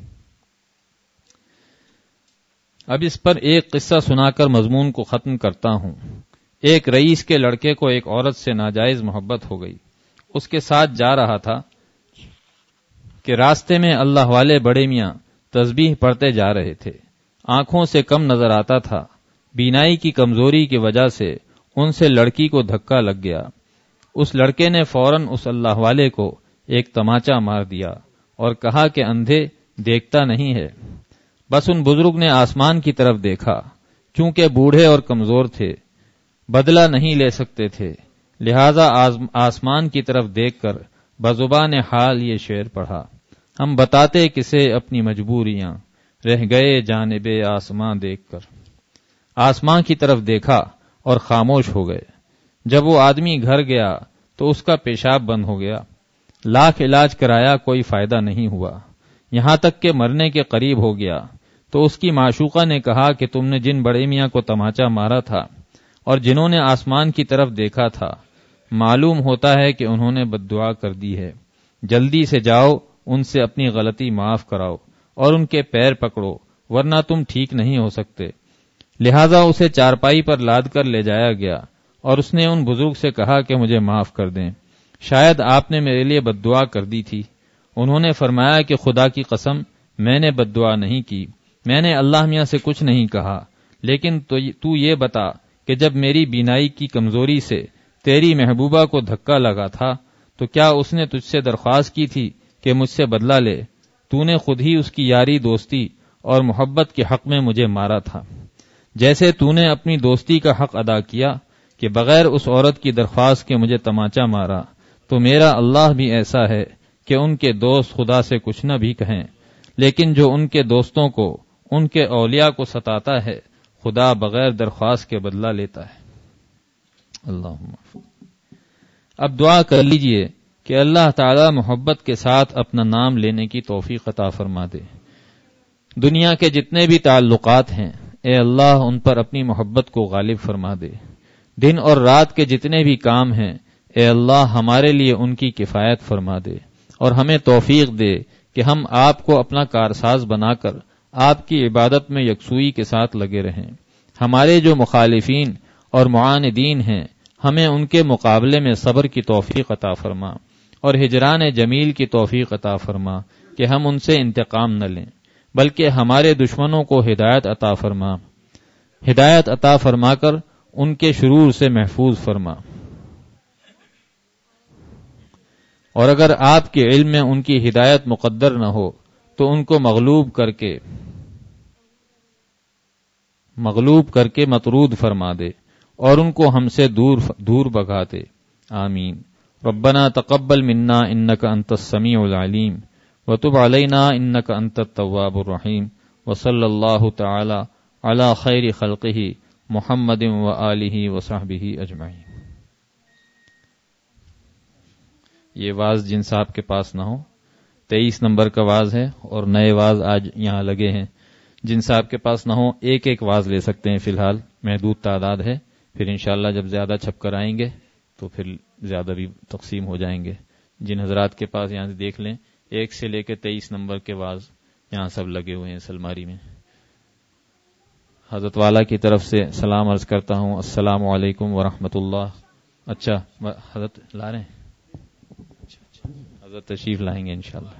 اب اس پر ایک قصہ سنا کر مضمون کو ختم کرتا ہوں۔ ایک رئیس کے لڑکے کو ایک عورت سے ناجائز محبت ہو گئی، اس کے ساتھ جا رہا تھا کہ راستے میں اللہ والے بڑے میاں تسبیح پڑھتے جا رہے تھے، آنکھوں سے کم نظر آتا تھا، بینائی کی کمزوری کی وجہ سے ان سے لڑکی کو دھکا لگ گیا۔ اس لڑکے نے فوراً اس اللہ والے کو ایک تماچا مار دیا اور کہا کہ اندھے دیکھتا نہیں ہے۔ بس ان بزرگ نے آسمان کی طرف دیکھا، چونکہ بوڑھے اور کمزور تھے، بدلہ نہیں لے سکتے تھے، لہذا آسمان کی طرف دیکھ کر بزبان حال یہ شعر پڑھا، ہم بتاتے کسے اپنی مجبوریاں، رہ گئے جانب آسمان دیکھ کر۔ آسمان کی طرف دیکھا اور خاموش ہو گئے۔ جب وہ آدمی گھر گیا تو اس کا پیشاب بند ہو گیا، لاکھ علاج کرایا، کوئی فائدہ نہیں ہوا، یہاں تک کہ مرنے کے قریب ہو گیا۔ تو اس کی معشوقہ نے کہا کہ تم نے جن بڑے میاں کو تماچا مارا تھا اور جنہوں نے آسمان کی طرف دیکھا تھا، معلوم ہوتا ہے کہ انہوں نے بد دعا کر دی ہے، جلدی سے جاؤ ان سے اپنی غلطی معاف کراؤ اور ان کے پیر پکڑو، ورنہ تم ٹھیک نہیں ہو سکتے۔ لہذا اسے چارپائی پر لاد کر لے جایا گیا اور اس نے ان بزرگ سے کہا کہ مجھے معاف کر دیں، شاید آپ نے میرے لیے بد دعا کر دی تھی۔ انہوں نے فرمایا کہ خدا کی قسم میں نے بد دعا نہیں کی، میں نے اللہ میاں سے کچھ نہیں کہا، لیکن تو یہ بتا کہ جب میری بینائی کی کمزوری سے تیری محبوبہ کو دھکا لگا تھا تو کیا اس نے تجھ سے درخواست کی تھی کہ مجھ سے بدلہ لے؟ تو نے خود ہی اس کی یاری دوستی اور محبت کے حق میں مجھے مارا تھا۔ جیسے تو نے اپنی دوستی کا حق ادا کیا کہ بغیر اس عورت کی درخواست کے مجھے تماچا مارا، تو میرا اللہ بھی ایسا ہے کہ ان کے دوست خدا سے کچھ نہ بھی کہیں، لیکن جو ان کے دوستوں کو، ان کے اولیاء کو ستاتا ہے، خدا بغیر درخواست کے بدلہ لیتا ہے۔ اللہم اب دعا کر لیجئے کہ اللہ تعالی محبت کے ساتھ اپنا نام لینے کی توفیق عطا فرما دے۔ دنیا کے جتنے بھی تعلقات ہیں، اے اللہ ان پر اپنی محبت کو غالب فرما دے۔ دن اور رات کے جتنے بھی کام ہیں، اے اللہ ہمارے لیے ان کی کفایت فرما دے، اور ہمیں توفیق دے کہ ہم آپ کو اپنا کارساز بنا کر آپ کی عبادت میں یکسوئی کے ساتھ لگے رہیں۔ ہمارے جو مخالفین اور معاندین ہیں، ہمیں ان کے مقابلے میں صبر کی توفیق عطا فرما، اور ہجران جمیل کی توفیق عطا فرما کہ ہم ان سے انتقام نہ لیں، بلکہ ہمارے دشمنوں کو ہدایت عطا فرما، ہدایت عطا فرما کر ان کے شرور سے محفوظ فرما، اور اگر آپ کے علم میں ان کی ہدایت مقدر نہ ہو تو ان کو مغلوب کر کے مطرود فرما دے، اور ان کو ہم سے دور بھگا دے۔ آمین۔ ربنا تقبل منا انک انت السمیع العلیم وتب علینا انک انت التواب الرحیم، وصلی اللہ تعالی علی خیر خلقہ محمد وآلہ وصحبہ اجمعین۔ یہ واز جن صاحب کے پاس نہ ہو، 23 نمبر کا واز ہے، اور نئے واز آج یہاں لگے ہیں۔ جن صاحب کے پاس نہ ہو ایک واز لے سکتے ہیں، فی الحال محدود تعداد ہے، پھر انشاءاللہ جب زیادہ چھپ کر آئیں گے تو پھر زیادہ بھی تقسیم ہو جائیں گے۔ جن حضرات کے پاس یہاں سے دیکھ لیں، 1 سے لے کے 23 نمبر کے واز یہاں سب لگے ہوئے ہیں سلماری میں۔ حضرت والا کی طرف سے سلام عرض کرتا ہوں، السلام علیکم ورحمۃ اللہ۔ اچھا حضرت لا رہے ہیں؟ اچھا حضرت تشریف لائیں گے انشاءاللہ۔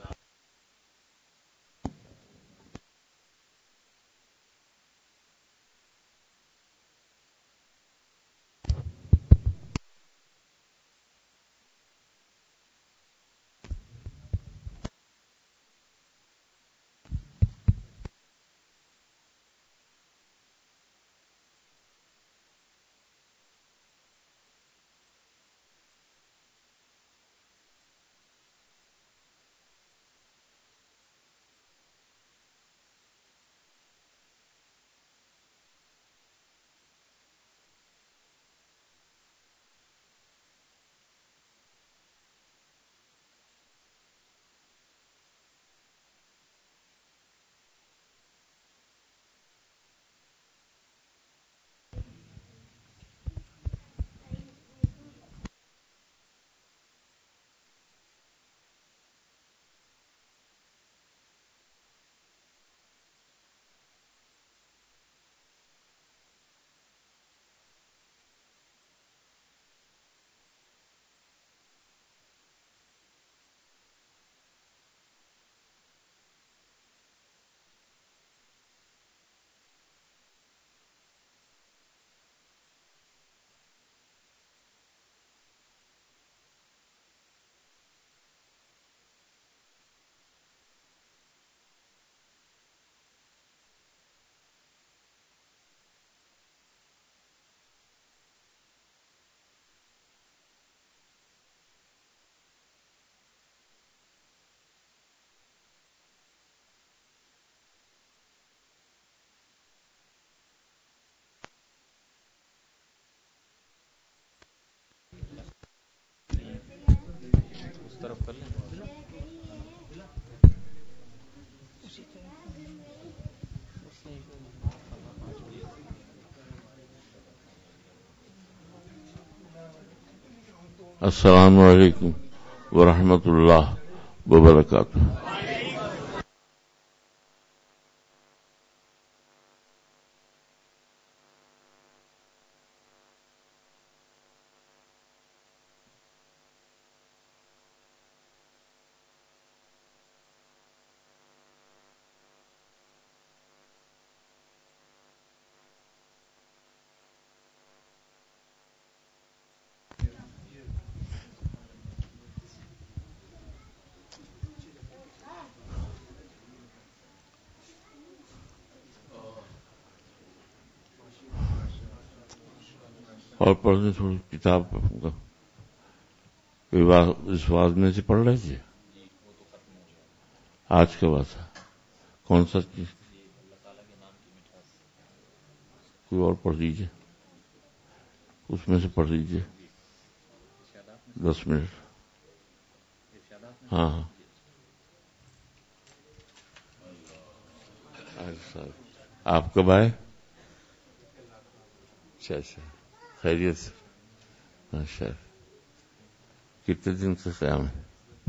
طرف کر لیں۔ السلام علیکم ورحمۃ اللہ وبرکاتہ۔ اور پڑھنے تھوڑی کتاب پڑھوں گا. اس واز میں سے پڑھ رہے تھے آج کے بعد کون سا چیز کوئی اور پڑھ لیجیے, اس میں سے پڑھ لیجیے 10 منٹ. ہاں ہاں آپ کب آئے؟ اچھا خیریت سے. اچھا کتنے دن سے قیام ہے؟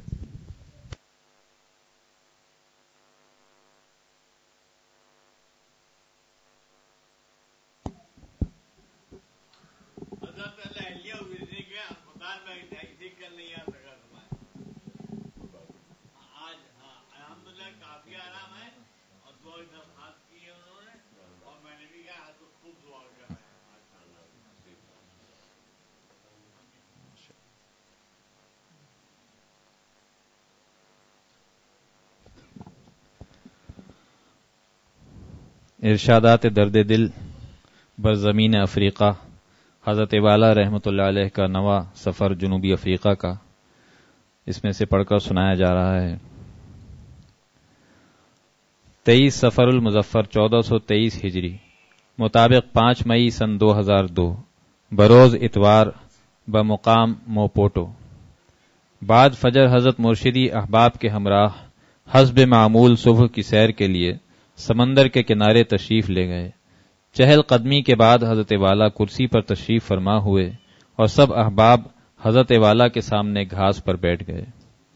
ارشادات درد دل برزمین افریقہ حضرت والا رحمۃ اللہ علیہ کا نواں سفر جنوبی افریقہ کا، اس میں سے پڑھ کر سنایا جا رہا ہے. 23 سفر المظفر 1423 ہجری مطابق 5 مئی سن 2002 بروز اتوار بمقام موپوٹو. بعد فجر حضرت مرشدی احباب کے ہمراہ حسب معمول صبح کی سیر کے لیے سمندر کے کنارے تشریف لے گئے. چہل قدمی کے بعد حضرت والا کرسی پر تشریف فرما ہوئے اور سب احباب حضرت والا کے سامنے گھاس پر بیٹھ گئے.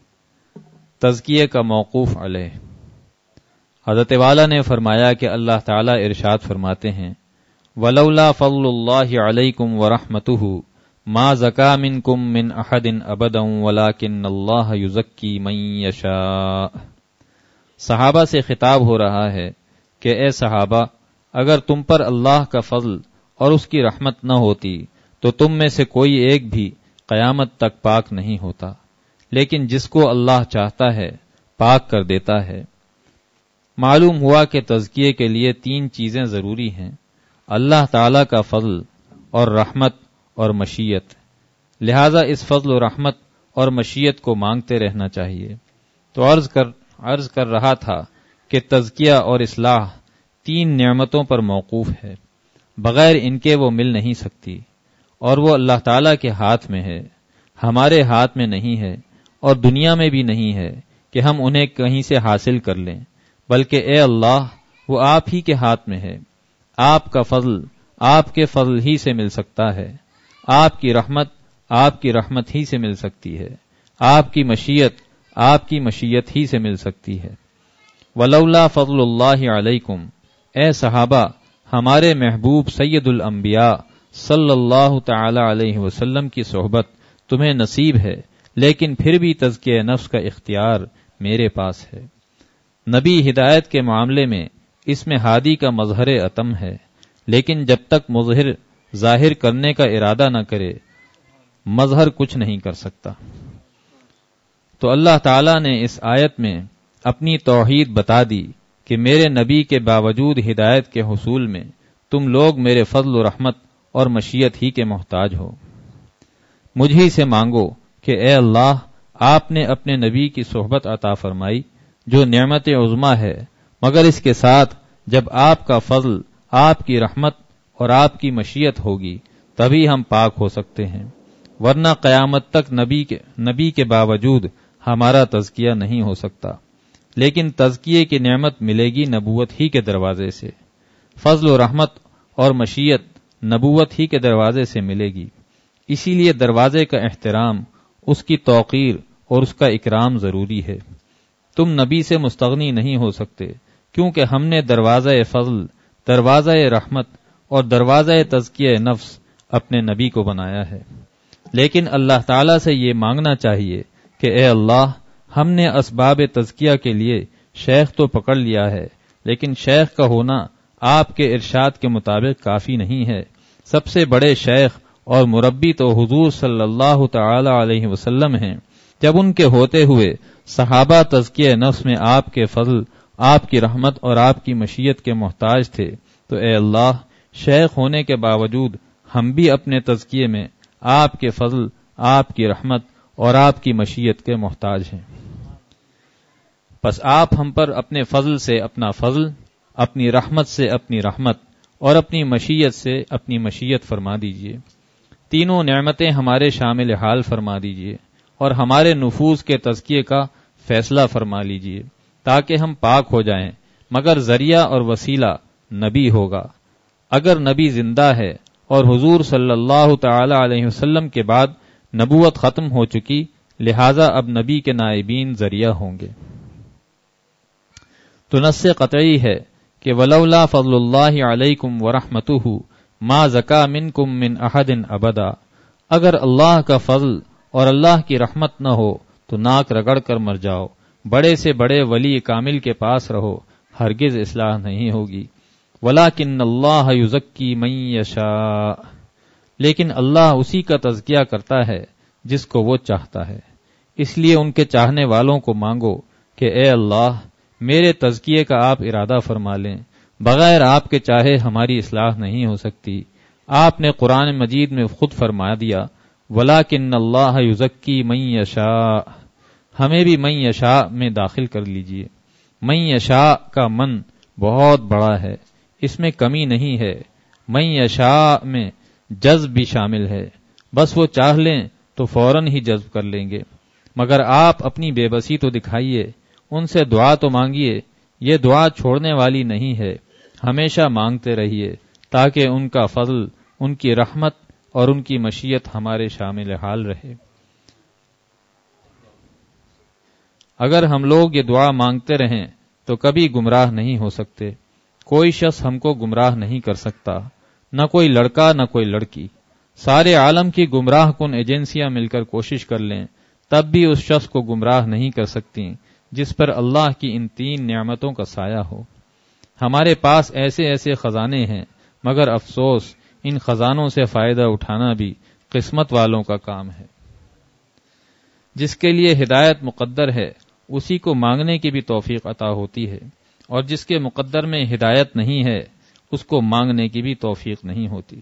تزکیے کا موقوف علیہ. حضرت والا نے فرمایا کہ اللہ تعالی ارشاد فرماتے ہیں وَلَوْلَا فَضْلُ اللَّهِ عَلَيْكُمْ وَرَحْمَتُهُ مَا زَكَىٰ مِنْكُمْ مِنْ أَحَدٍ أَبَدًا وَلَٰكِنَّ اللَّهَ يُزَكِّي مَن يَشَاءُ. صحابہ سے خطاب ہو رہا ہے کہ اے صحابہ، اگر تم پر اللہ کا فضل اور اس کی رحمت نہ ہوتی تو تم میں سے کوئی ایک بھی قیامت تک پاک نہیں ہوتا، لیکن جس کو اللہ چاہتا ہے پاک کر دیتا ہے. معلوم ہوا کہ تزکیے کے لیے 3 چیزیں ضروری ہیں: اللہ تعالی کا فضل اور رحمت اور مشیت. لہذا اس فضل و رحمت اور مشیت کو مانگتے رہنا چاہیے. تو عرض کر رہا تھا کہ تزکیہ اور اصلاح 3 نعمتوں پر موقوف ہے، بغیر ان کے وہ مل نہیں سکتی، اور وہ اللہ تعالی کے ہاتھ میں ہے، ہمارے ہاتھ میں نہیں ہے، اور دنیا میں بھی نہیں ہے کہ ہم انہیں کہیں سے حاصل کر لیں، بلکہ اے اللہ وہ آپ ہی کے ہاتھ میں ہے. آپ کا فضل آپ کے فضل ہی سے مل سکتا ہے، آپ کی رحمت ہی سے مل سکتی ہے، آپ کی مشیت ہی سے مل سکتی ہے. ولولا فضل اللہ علیکم، اے صحابہ، ہمارے محبوب سید الانبیاء صلی اللہ تعالی علیہ وسلم کی صحبت تمہیں نصیب ہے، لیکن پھر بھی تزکیہ نفس کا اختیار میرے پاس ہے. نبی ہدایت کے معاملے میں اس میں ہادی کا مظہر عتم ہے، لیکن جب تک مظہر ظاہر کرنے کا ارادہ نہ کرے مظہر کچھ نہیں کر سکتا. تو اللہ تعالی نے اس آیت میں اپنی توحید بتا دی کہ میرے نبی کے باوجود ہدایت کے حصول میں تم لوگ میرے فضل و رحمت اور مشیت ہی کے محتاج ہو. مجھ ہی سے مانگو کہ اے اللہ، آپ نے اپنے نبی کی صحبت عطا فرمائی جو نعمت عظمیٰ ہے، مگر اس کے ساتھ جب آپ کا فضل، آپ کی رحمت اور آپ کی مشیت ہوگی تبھی ہم پاک ہو سکتے ہیں، ورنہ قیامت تک نبی کے باوجود ہمارا تزکیہ نہیں ہو سکتا. لیکن تزکیے کی نعمت ملے گی نبوت ہی کے دروازے سے. فضل و رحمت اور مشیت نبوت ہی کے دروازے سے ملے گی. اسی لیے دروازے کا احترام، اس کی توقیر اور اس کا اکرام ضروری ہے. تم نبی سے مستغنی نہیں ہو سکتے، کیونکہ ہم نے دروازہ فضل، دروازہ رحمت اور دروازہ تزکیہ نفس اپنے نبی کو بنایا ہے. لیکن اللہ تعالیٰ سے یہ مانگنا چاہیے کہ اے اللہ، ہم نے اسباب تزکیہ کے لیے شیخ تو پکڑ لیا ہے، لیکن شیخ کا ہونا آپ کے ارشاد کے مطابق کافی نہیں ہے. سب سے بڑے شیخ اور مربی تو حضور صلی اللہ تعالی علیہ وسلم ہیں. جب ان کے ہوتے ہوئے صحابہ تزکیہ نفس میں آپ کے فضل، آپ کی رحمت اور آپ کی مشیت کے محتاج تھے، تو اے اللہ، شیخ ہونے کے باوجود ہم بھی اپنے تزکیے میں آپ کے فضل، آپ کی رحمت اور آپ کی مشیت کے محتاج ہیں۔ پس آپ ہم پر اپنے فضل سے اپنا فضل، اپنی رحمت سے اپنی رحمت اور اپنی مشیت سے اپنی مشیت فرما دیجئے۔ تینوں نعمتیں ہمارے شامل حال فرما دیجئے اور ہمارے نفوس کے تزکیے کا فیصلہ فرما لیجئے تاکہ ہم پاک ہو جائیں، مگر ذریعہ اور وسیلہ نبی ہوگا۔ اگر نبی زندہ ہے اور حضور صلی اللہ تعالی علیہ وسلم کے بعد نبوت ختم ہو چکی، لہذا اب نبی کے نائبین ذریعہ ہوں گے۔ تو نص قطعی ہے کہ ولولا فضل اللہ علیکم ورحمتہ ما زکا منکم من احد ابدا، اگر اللہ کا فضل اور اللہ کی رحمت نہ ہو تو ناک رگڑ کر مر جاؤ، بڑے سے بڑے ولی کامل کے پاس رہو، ہرگز اصلاح نہیں ہوگی۔ ولیکن اللہ یزکی من یشاء، لیکن اللہ اسی کا تزکیہ کرتا ہے جس کو وہ چاہتا ہے۔ اس لیے ان کے چاہنے والوں کو مانگو کہ اے اللہ میرے تزکیے کا آپ ارادہ فرما لیں، بغیر آپ کے چاہے ہماری اصلاح نہیں ہو سکتی۔ آپ نے قرآن مجید میں خود فرما دیا ولیکن اللہ یزکی من یشاء، ہمیں بھی من یشاء میں داخل کر لیجئے۔ من یشاء کا من بہت بڑا ہے، اس میں کمی نہیں ہے۔ من یشاء میں جذب بھی شامل ہے، بس وہ چاہ لیں تو فوراً ہی جذب کر لیں گے۔ مگر آپ اپنی بے بسی تو دکھائیے، ان سے دعا تو مانگیے، یہ دعا چھوڑنے والی نہیں ہے، ہمیشہ مانگتے رہیے تاکہ ان کا فضل، ان کی رحمت اور ان کی مشیت ہمارے شامل حال رہے۔ اگر ہم لوگ یہ دعا مانگتے رہیں تو کبھی گمراہ نہیں ہو سکتے۔ کوئی شخص ہم کو گمراہ نہیں کر سکتا، نہ کوئی لڑکا نہ کوئی لڑکی۔ سارے عالم کی گمراہ کن ایجنسیاں مل کر کوشش کر لیں تب بھی اس شخص کو گمراہ نہیں کر سکتی جس پر اللہ کی ان تین نعمتوں کا سایہ ہو۔ ہمارے پاس ایسے ایسے خزانے ہیں، مگر افسوس ان خزانوں سے فائدہ اٹھانا بھی قسمت والوں کا کام ہے۔ جس کے لیے ہدایت مقدر ہے اسی کو مانگنے کی بھی توفیق عطا ہوتی ہے، اور جس کے مقدر میں ہدایت نہیں ہے اس کو مانگنے کی بھی توفیق نہیں ہوتی۔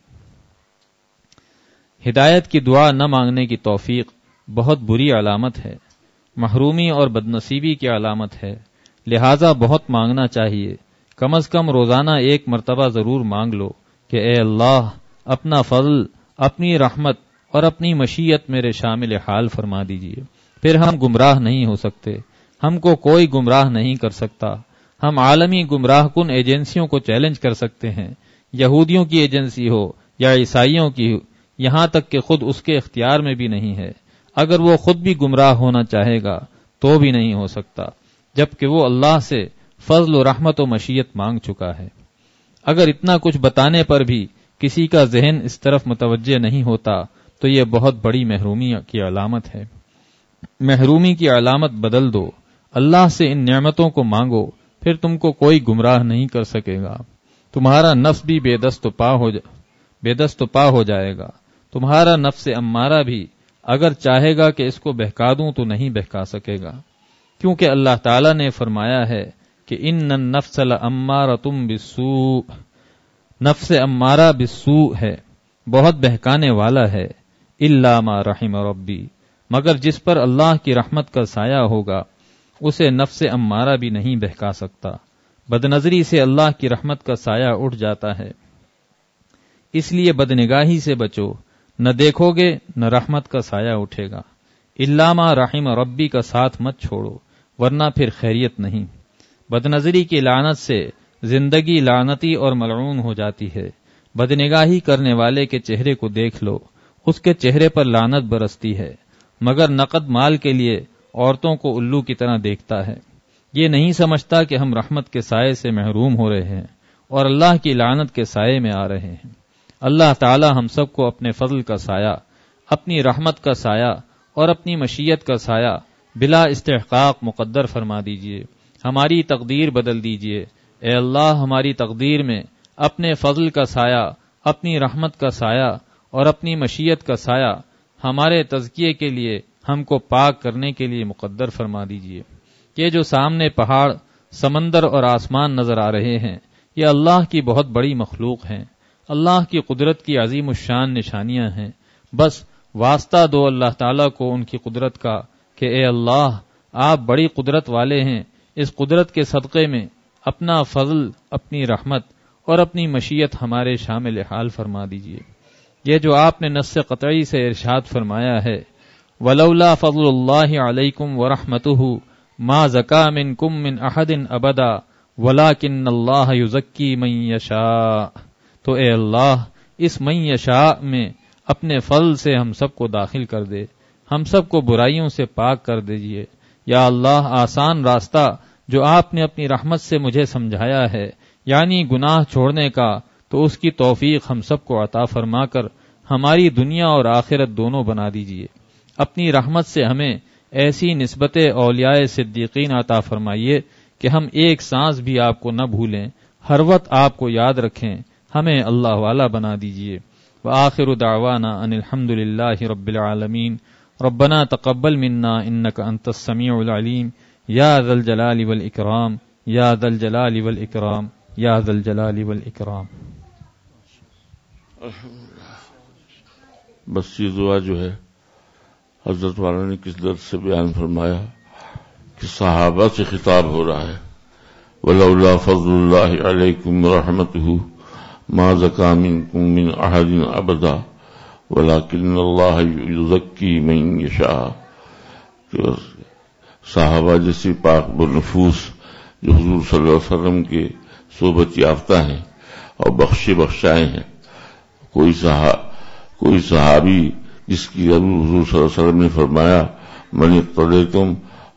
ہدایت کی دعا نہ مانگنے کی توفیق بہت بری علامت ہے، محرومی اور بدنصیبی کی علامت ہے، لہذا بہت مانگنا چاہیے۔ کم از کم روزانہ ایک مرتبہ ضرور مانگ لو کہ اے اللہ اپنا فضل، اپنی رحمت اور اپنی مشیت میرے شامل حال فرما دیجئے، پھر ہم گمراہ نہیں ہو سکتے، ہم کو کوئی گمراہ نہیں کر سکتا۔ ہم عالمی گمراہ کن ایجنسیوں کو چیلنج کر سکتے ہیں، یہودیوں کی ایجنسی ہو یا عیسائیوں کی ہو، یہاں تک کہ خود اس کے اختیار میں بھی نہیں ہے۔ اگر وہ خود بھی گمراہ ہونا چاہے گا تو بھی نہیں ہو سکتا، جبکہ وہ اللہ سے فضل و رحمت و مشیت مانگ چکا ہے۔ اگر اتنا کچھ بتانے پر بھی کسی کا ذہن اس طرف متوجہ نہیں ہوتا تو یہ بہت بڑی محرومی کی علامت ہے۔ محرومی کی علامت بدل دو، اللہ سے ان نعمتوں کو مانگو، پھر تم کو کوئی گمراہ نہیں کر سکے گا۔ تمہارا نفس بھی بے دست و پا ہو جائے گا۔ تمہارا نفس امارہ بھی اگر چاہے گا کہ اس کو بہکا دوں تو نہیں بہکا سکے گا، کیونکہ اللہ تعالیٰ نے فرمایا ہے کہ ان النفس لامارۃ بالسوء، نفس امارہ بالسوء ہے، بہت بہکانے والا ہے، الا ما رحم ربی، مگر جس پر اللہ کی رحمت کا سایہ ہوگا اسے نفس امارہ بھی نہیں بہکا سکتا۔ بدنظری سے اللہ کی رحمت کا سایہ اٹھ جاتا ہے، اس لیے بدنگاہی سے بچو، نہ دیکھو گے نہ رحمت کا سایہ اٹھے گا۔ الا ما رحم ربی کا ساتھ مت چھوڑو، ورنہ پھر خیریت نہیں۔ بدنظری کی لعنت سے زندگی لعنتی اور ملعون ہو جاتی ہے۔ بدنگاہی کرنے والے کے چہرے کو دیکھ لو، اس کے چہرے پر لعنت برستی ہے، مگر نقد مال کے لیے عورتوں کو الو کی طرح دیکھتا ہے۔ یہ نہیں سمجھتا کہ ہم رحمت کے سائے سے محروم ہو رہے ہیں اور اللہ کی لعنت کے سائے میں آ رہے ہیں۔ اللہ تعالی ہم سب کو اپنے فضل کا سایہ، اپنی رحمت کا سایہ اور اپنی مشیت کا سایہ بلا استحقاق مقدر فرما دیجئے، ہماری تقدیر بدل دیجئے۔ اے اللہ ہماری تقدیر میں اپنے فضل کا سایہ، اپنی رحمت کا سایہ اور اپنی مشیت کا سایہ ہمارے تزکیے کے لیے، ہم کو پاک کرنے کے لیے مقدر فرما دیجئے۔ یہ جو سامنے پہاڑ، سمندر اور آسمان نظر آ رہے ہیں، یہ اللہ کی بہت بڑی مخلوق ہیں۔ اللہ کی قدرت کی عظیم الشان نشانیاں ہیں. بس واسطہ دو اللہ تعالیٰ کو ان کی قدرت کا کہ اے اللہ آپ بڑی قدرت والے ہیں. اس قدرت کے صدقے میں اپنا فضل، اپنی رحمت اور اپنی مشیت ہمارے شامل حال فرما دیجیے. یہ جو آپ نے نص قطعی سے ارشاد فرمایا ہے وَلَوْلَا فَضْلُ اللَّهِ عَلَيْكُمْ وَرَحْمَتُهُ مَا زَكَىٰ مِنْكُمْ مِنْ أَحَدٍ أَبَدًا وَلَٰكِنَّ اللَّهَ يُزَكِّي مَن يَشَاءُ. تو اے اللہ اس من یشاء میں اپنے فضل سے ہم سب کو داخل کر دے، ہم سب کو برائیوں سے پاک کر دیجیے. یا اللہ آسان راستہ جو آپ نے اپنی رحمت سے مجھے سمجھایا ہے، یعنی گناہ چھوڑنے کا، تو اس کی توفیق ہم سب کو عطا فرما کر ہماری دنیا اور آخرت دونوں بنا دیجیے. اپنی رحمت سے ہمیں ایسی نسبت اولیاء صدیقین عطا فرمائیے کہ ہم ایک سانس بھی آپ کو نہ بھولیں، ہر وقت آپ کو یاد رکھیں. ہمیں اللہ والا بنا دیجیے. وآخر دعوانا ان الحمد للہ رب العالمین. ربنا تقبل منا انک انت السمیع العلیم. یا ذا الجلال والاکرام، یا ذا الجلال والاکرام، یا ذا الجلال والاکرام. بس یہ دعا جو ہے حضرت والا نے کس درد سے بیان فرمایا کہ صحابہ سے خطاب ہو رہا ہے. وَلَوْلَا فَضْلُ اللَّهِ عَلَيْكُمْ وَرَحْمَتُهُ مَا زَكَىٰ مِنْكُمْ مِنْ أَحَدٍ أَبَدًا وَلَٰكِنَّ اللَّهَ يُزَكِّي مَن يَشَاءُ. صحابہ جیسے پاک بالنفوس جو حضور صلی اللہ علیہ وسلم کے صحبت یافتہ ہیں اور بخشائے ہیں، کوئی صحابی جس کی ضرور حضور صلی اللہ علیہ وسلم نے فرمایا من اقتدیتم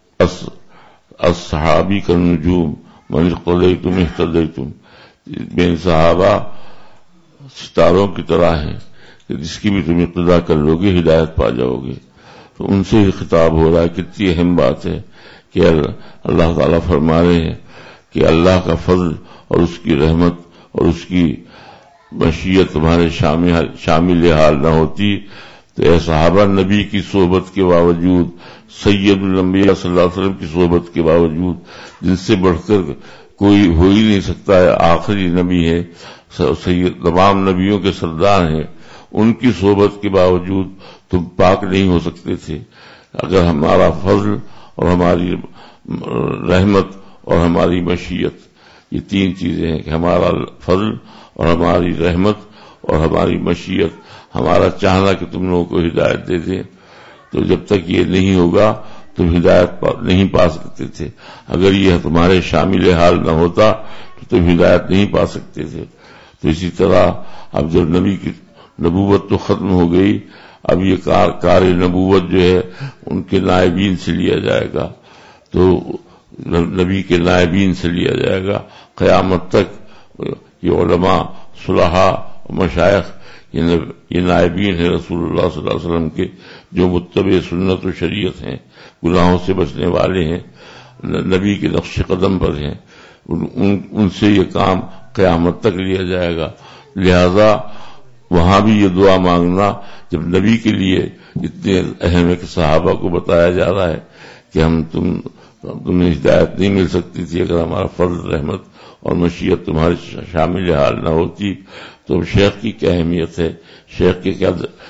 الصحابی کالنجوم من اقتدیتم اہتدیتم. بین صحابہ ستاروں کی طرح ہیں کہ جس کی بھی تم اقتدا کر لو گے ہدایت پا جاؤ گے. تو ان سے ہی خطاب ہو رہا ہے. کتنی اہم بات ہے کہ اللہ تعالیٰ فرما رہے ہیں کہ اللہ کا فضل اور اس کی رحمت اور اس کی مشیت تمہارے شامل حال نہ ہوتی تو اے صحابہ نبی کی صحبت کے باوجود، سید الانبیاء صلی اللہ علیہ وسلم کی صحبت کے باوجود، جن سے بڑھ کر کوئی ہو ہی نہیں سکتا ہے، آخری نبی ہے، سید تمام نبیوں کے سردار ہیں، ان کی صحبت کے باوجود تم پاک نہیں ہو سکتے تھے. اگر ہمارا فضل اور ہماری رحمت اور ہماری مشیت، یہ تین چیزیں ہیں کہ ہمارا فضل اور ہماری رحمت اور ہماری مشیت، ہمارا چاہنا کہ تم لوگوں کو ہدایت دے دیں، تو جب تک یہ نہیں ہوگا تم ہدایت نہیں پا سکتے تھے. اگر یہ تمہارے شامل حال نہ ہوتا تو تم ہدایت نہیں پا سکتے تھے. تو اسی طرح اب جب نبی کی نبوت تو ختم ہو گئی، اب یہ کار نبوت جو ہے ان کے نائبین سے لیا جائے گا. تو نبی کے نائبین سے لیا جائے گا قیامت تک. یہ علماء، صلحاء، مشائخ، یہ نائبین ہیں رسول اللہ صلی اللہ علیہ وسلم کے، جو متبع سنت و شریعت ہیں، گناہوں سے بچنے والے ہیں، نبی کے نقش قدم پر ہیں. ان سے یہ کام قیامت تک لیا جائے گا. لہذا وہاں بھی یہ دعا مانگنا جب نبی کے لیے اتنے اہم ہے کہ صحابہ کو بتایا جا رہا ہے کہ تمہیں ہدایت نہیں مل سکتی تھی اگر ہمارا فضل، رحمت اور مشیت تمہارے شامل حال نہ ہوتی. تو شیخ کی کیا اہمیت ہے، شیخ کی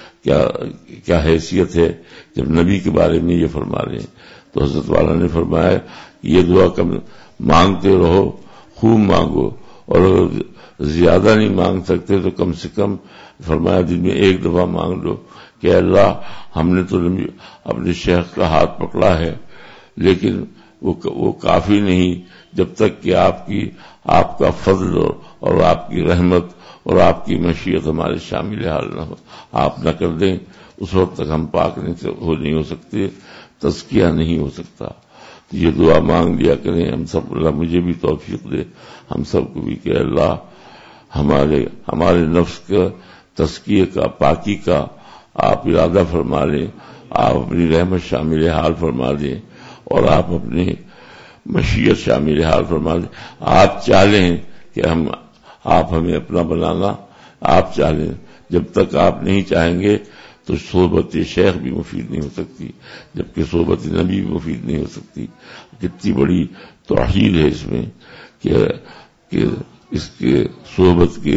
کیا حیثیت ہے جب نبی کے بارے میں یہ فرما رہے ہیں. تو حضرت والا نے فرمایا یہ دعا کم مانگتے رہو، خوب مانگو، اور اگر زیادہ نہیں مانگ سکتے تو کم سے کم فرمایا دن میں ایک دفعہ مانگ لو کہ اللہ ہم نے تو اپنے شیخ کا ہاتھ پکڑا ہے، لیکن وہ کافی نہیں جب تک کہ آپ کا فضل اور آپ کی رحمت اور آپ کی مشیت ہمارے شامل حال نہ ہو، آپ نہ کر دیں، اس وقت تک ہم پاک نہیں ہو سکتے، تزکیہ نہیں ہو سکتا. یہ دعا مانگ لیا کریں ہم سب. اللہ مجھے بھی توفیق دے، ہم سب کو بھی، کہ اللہ ہمارے نفس کا تزکیے کا، پاکی کا آپ ارادہ فرما لیں، آپ اپنی رحمت شامل حال فرما دیں، اور آپ اپنی مشیت شامل حال فرما دیں. آپ چاہیں کہ آپ ہمیں اپنا بنانا، آپ چاہیں. جب تک آپ نہیں چاہیں گے تو صحبت شیخ بھی مفید نہیں ہو سکتی، جبکہ صحبت نبی بھی مفید نہیں ہو سکتی. کتنی بڑی توحید ہے اس میں کہ اس کے صحبت کے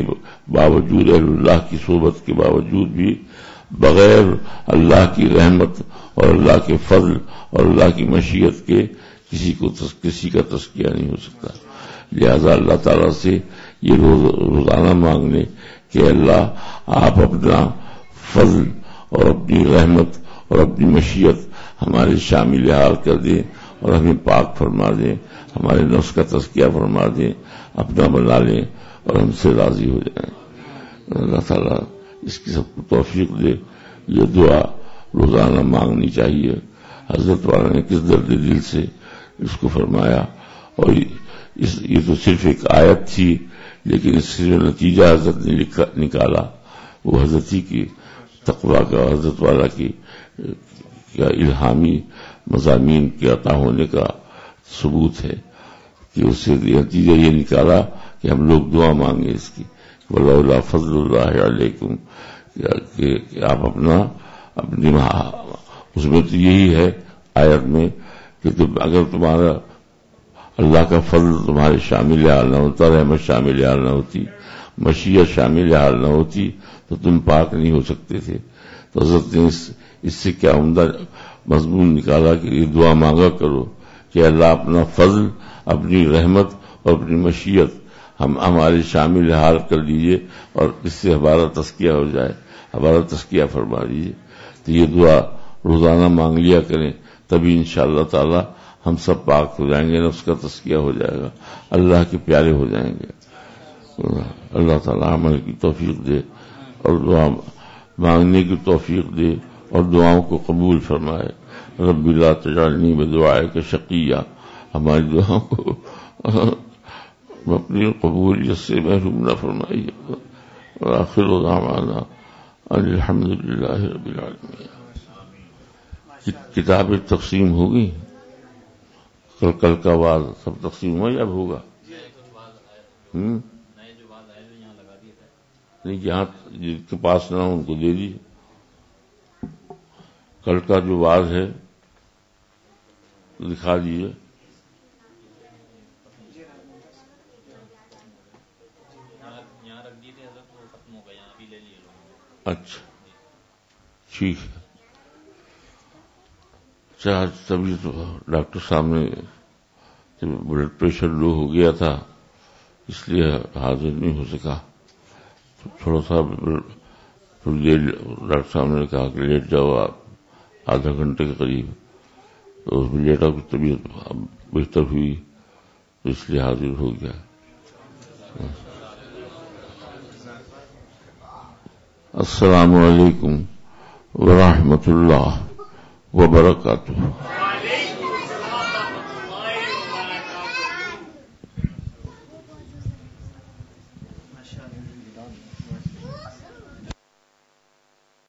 باوجود اہل اللہ کی صحبت کے باوجود بھی بغیر اللہ کی رحمت اور اللہ کے فضل اور اللہ کی مشیت کے کسی کا تزکیہ نہیں ہو سکتا. لہذا اللہ تعالیٰ سے یہ روزانہ مانگنے کہ اللہ آپ اپنا فضل اور اپنی رحمت اور اپنی مشیت ہمارے شامل حال کر دیں اور ہمیں پاک فرما دیں، ہمارے نفس کا تزکیہ فرما دیں، اپنا بنا لیں اور ہم سے راضی ہو جائیں. اللہ تعالیٰ اس کی سب کو توفیق دے. یہ دعا روزانہ مانگنی چاہیے. حضرت والا نے کس درد دل سے اس کو فرمایا، اور یہ تو صرف ایک آیت تھی، لیکن اس سے جو نتیجہ حضرت نے نکالا وہ حضرت ہی کی تقویٰ کا، حضرت والا کی الہامی مضامین کے عطا ہونے کا ثبوت ہے کہ اس سے نتیجہ یہ نکالا کہ ہم لوگ دعا مانگیں اس کی، ولولا فضل اللہ علیکم، کہ آپ اپنی اس میں تو یہی ہے آیت میں کہ اگر تمہارا اللہ کا فضل تمہارے شامل حال نہ ہوتا، رحمت شامل حال نہ ہوتی، مشیت شامل حال نہ ہوتی تو تم پاک نہیں ہو سکتے تھے. تو حضرت نے اس سے کیا عمدہ مضمون نکالا کہ یہ دعا مانگا کرو کہ اللہ اپنا فضل، اپنی رحمت اور اپنی مشیت ہمارے شامل حال کر لیجئے اور اس سے ہمارا تزکیہ ہو جائے، ہمارا تزکیہ فرما دیجئے. تو یہ دعا روزانہ مانگ لیا کریں، تبھی انشاءاللہ تعالی ہم سب پاک ہو جائیں گے، نفس کا تزکیہ ہو جائے گا، اللہ کے پیارے ہو جائیں گے. اللہ تعالی عمل کی توفیق دے اور دعا مانگنے کی توفیق دے اور دعاؤں کو قبول فرمائے. رب لا تجعلنی بدعائک شقیہ، ہماری دعاؤں کو اپنی قبولیت سے محروم نہ فرمائیے. وآخر دعوانا الحمدللہ رب العالمین. کتابیں تقسیم ہوگی، کل کا واز سب تقسیم ہو یا اب ہوگا؟ نہیں، جہاں جن کے پاس نہ ہو ان کو دے دیجیے. کل کا جو واز ہے دکھا دیجیے. اچھا ٹھیک ہے. اچھا، تبھی تو ڈاکٹر صاحب نے بلڈ پریشر لو ہو گیا تھا، اس لیے حاضر نہیں ہو سکا. تھوڑا سا ڈاکٹر صاحب نے کہا کہ لیٹ جاؤ آپ آدھا گھنٹے کے قریب، تو اس میں لیٹا کی طبیعت بہتر ہوئی تو اس لیے حاضر ہو گیا. السلام علیکم ورحمۃ اللہ وبرکاتہ.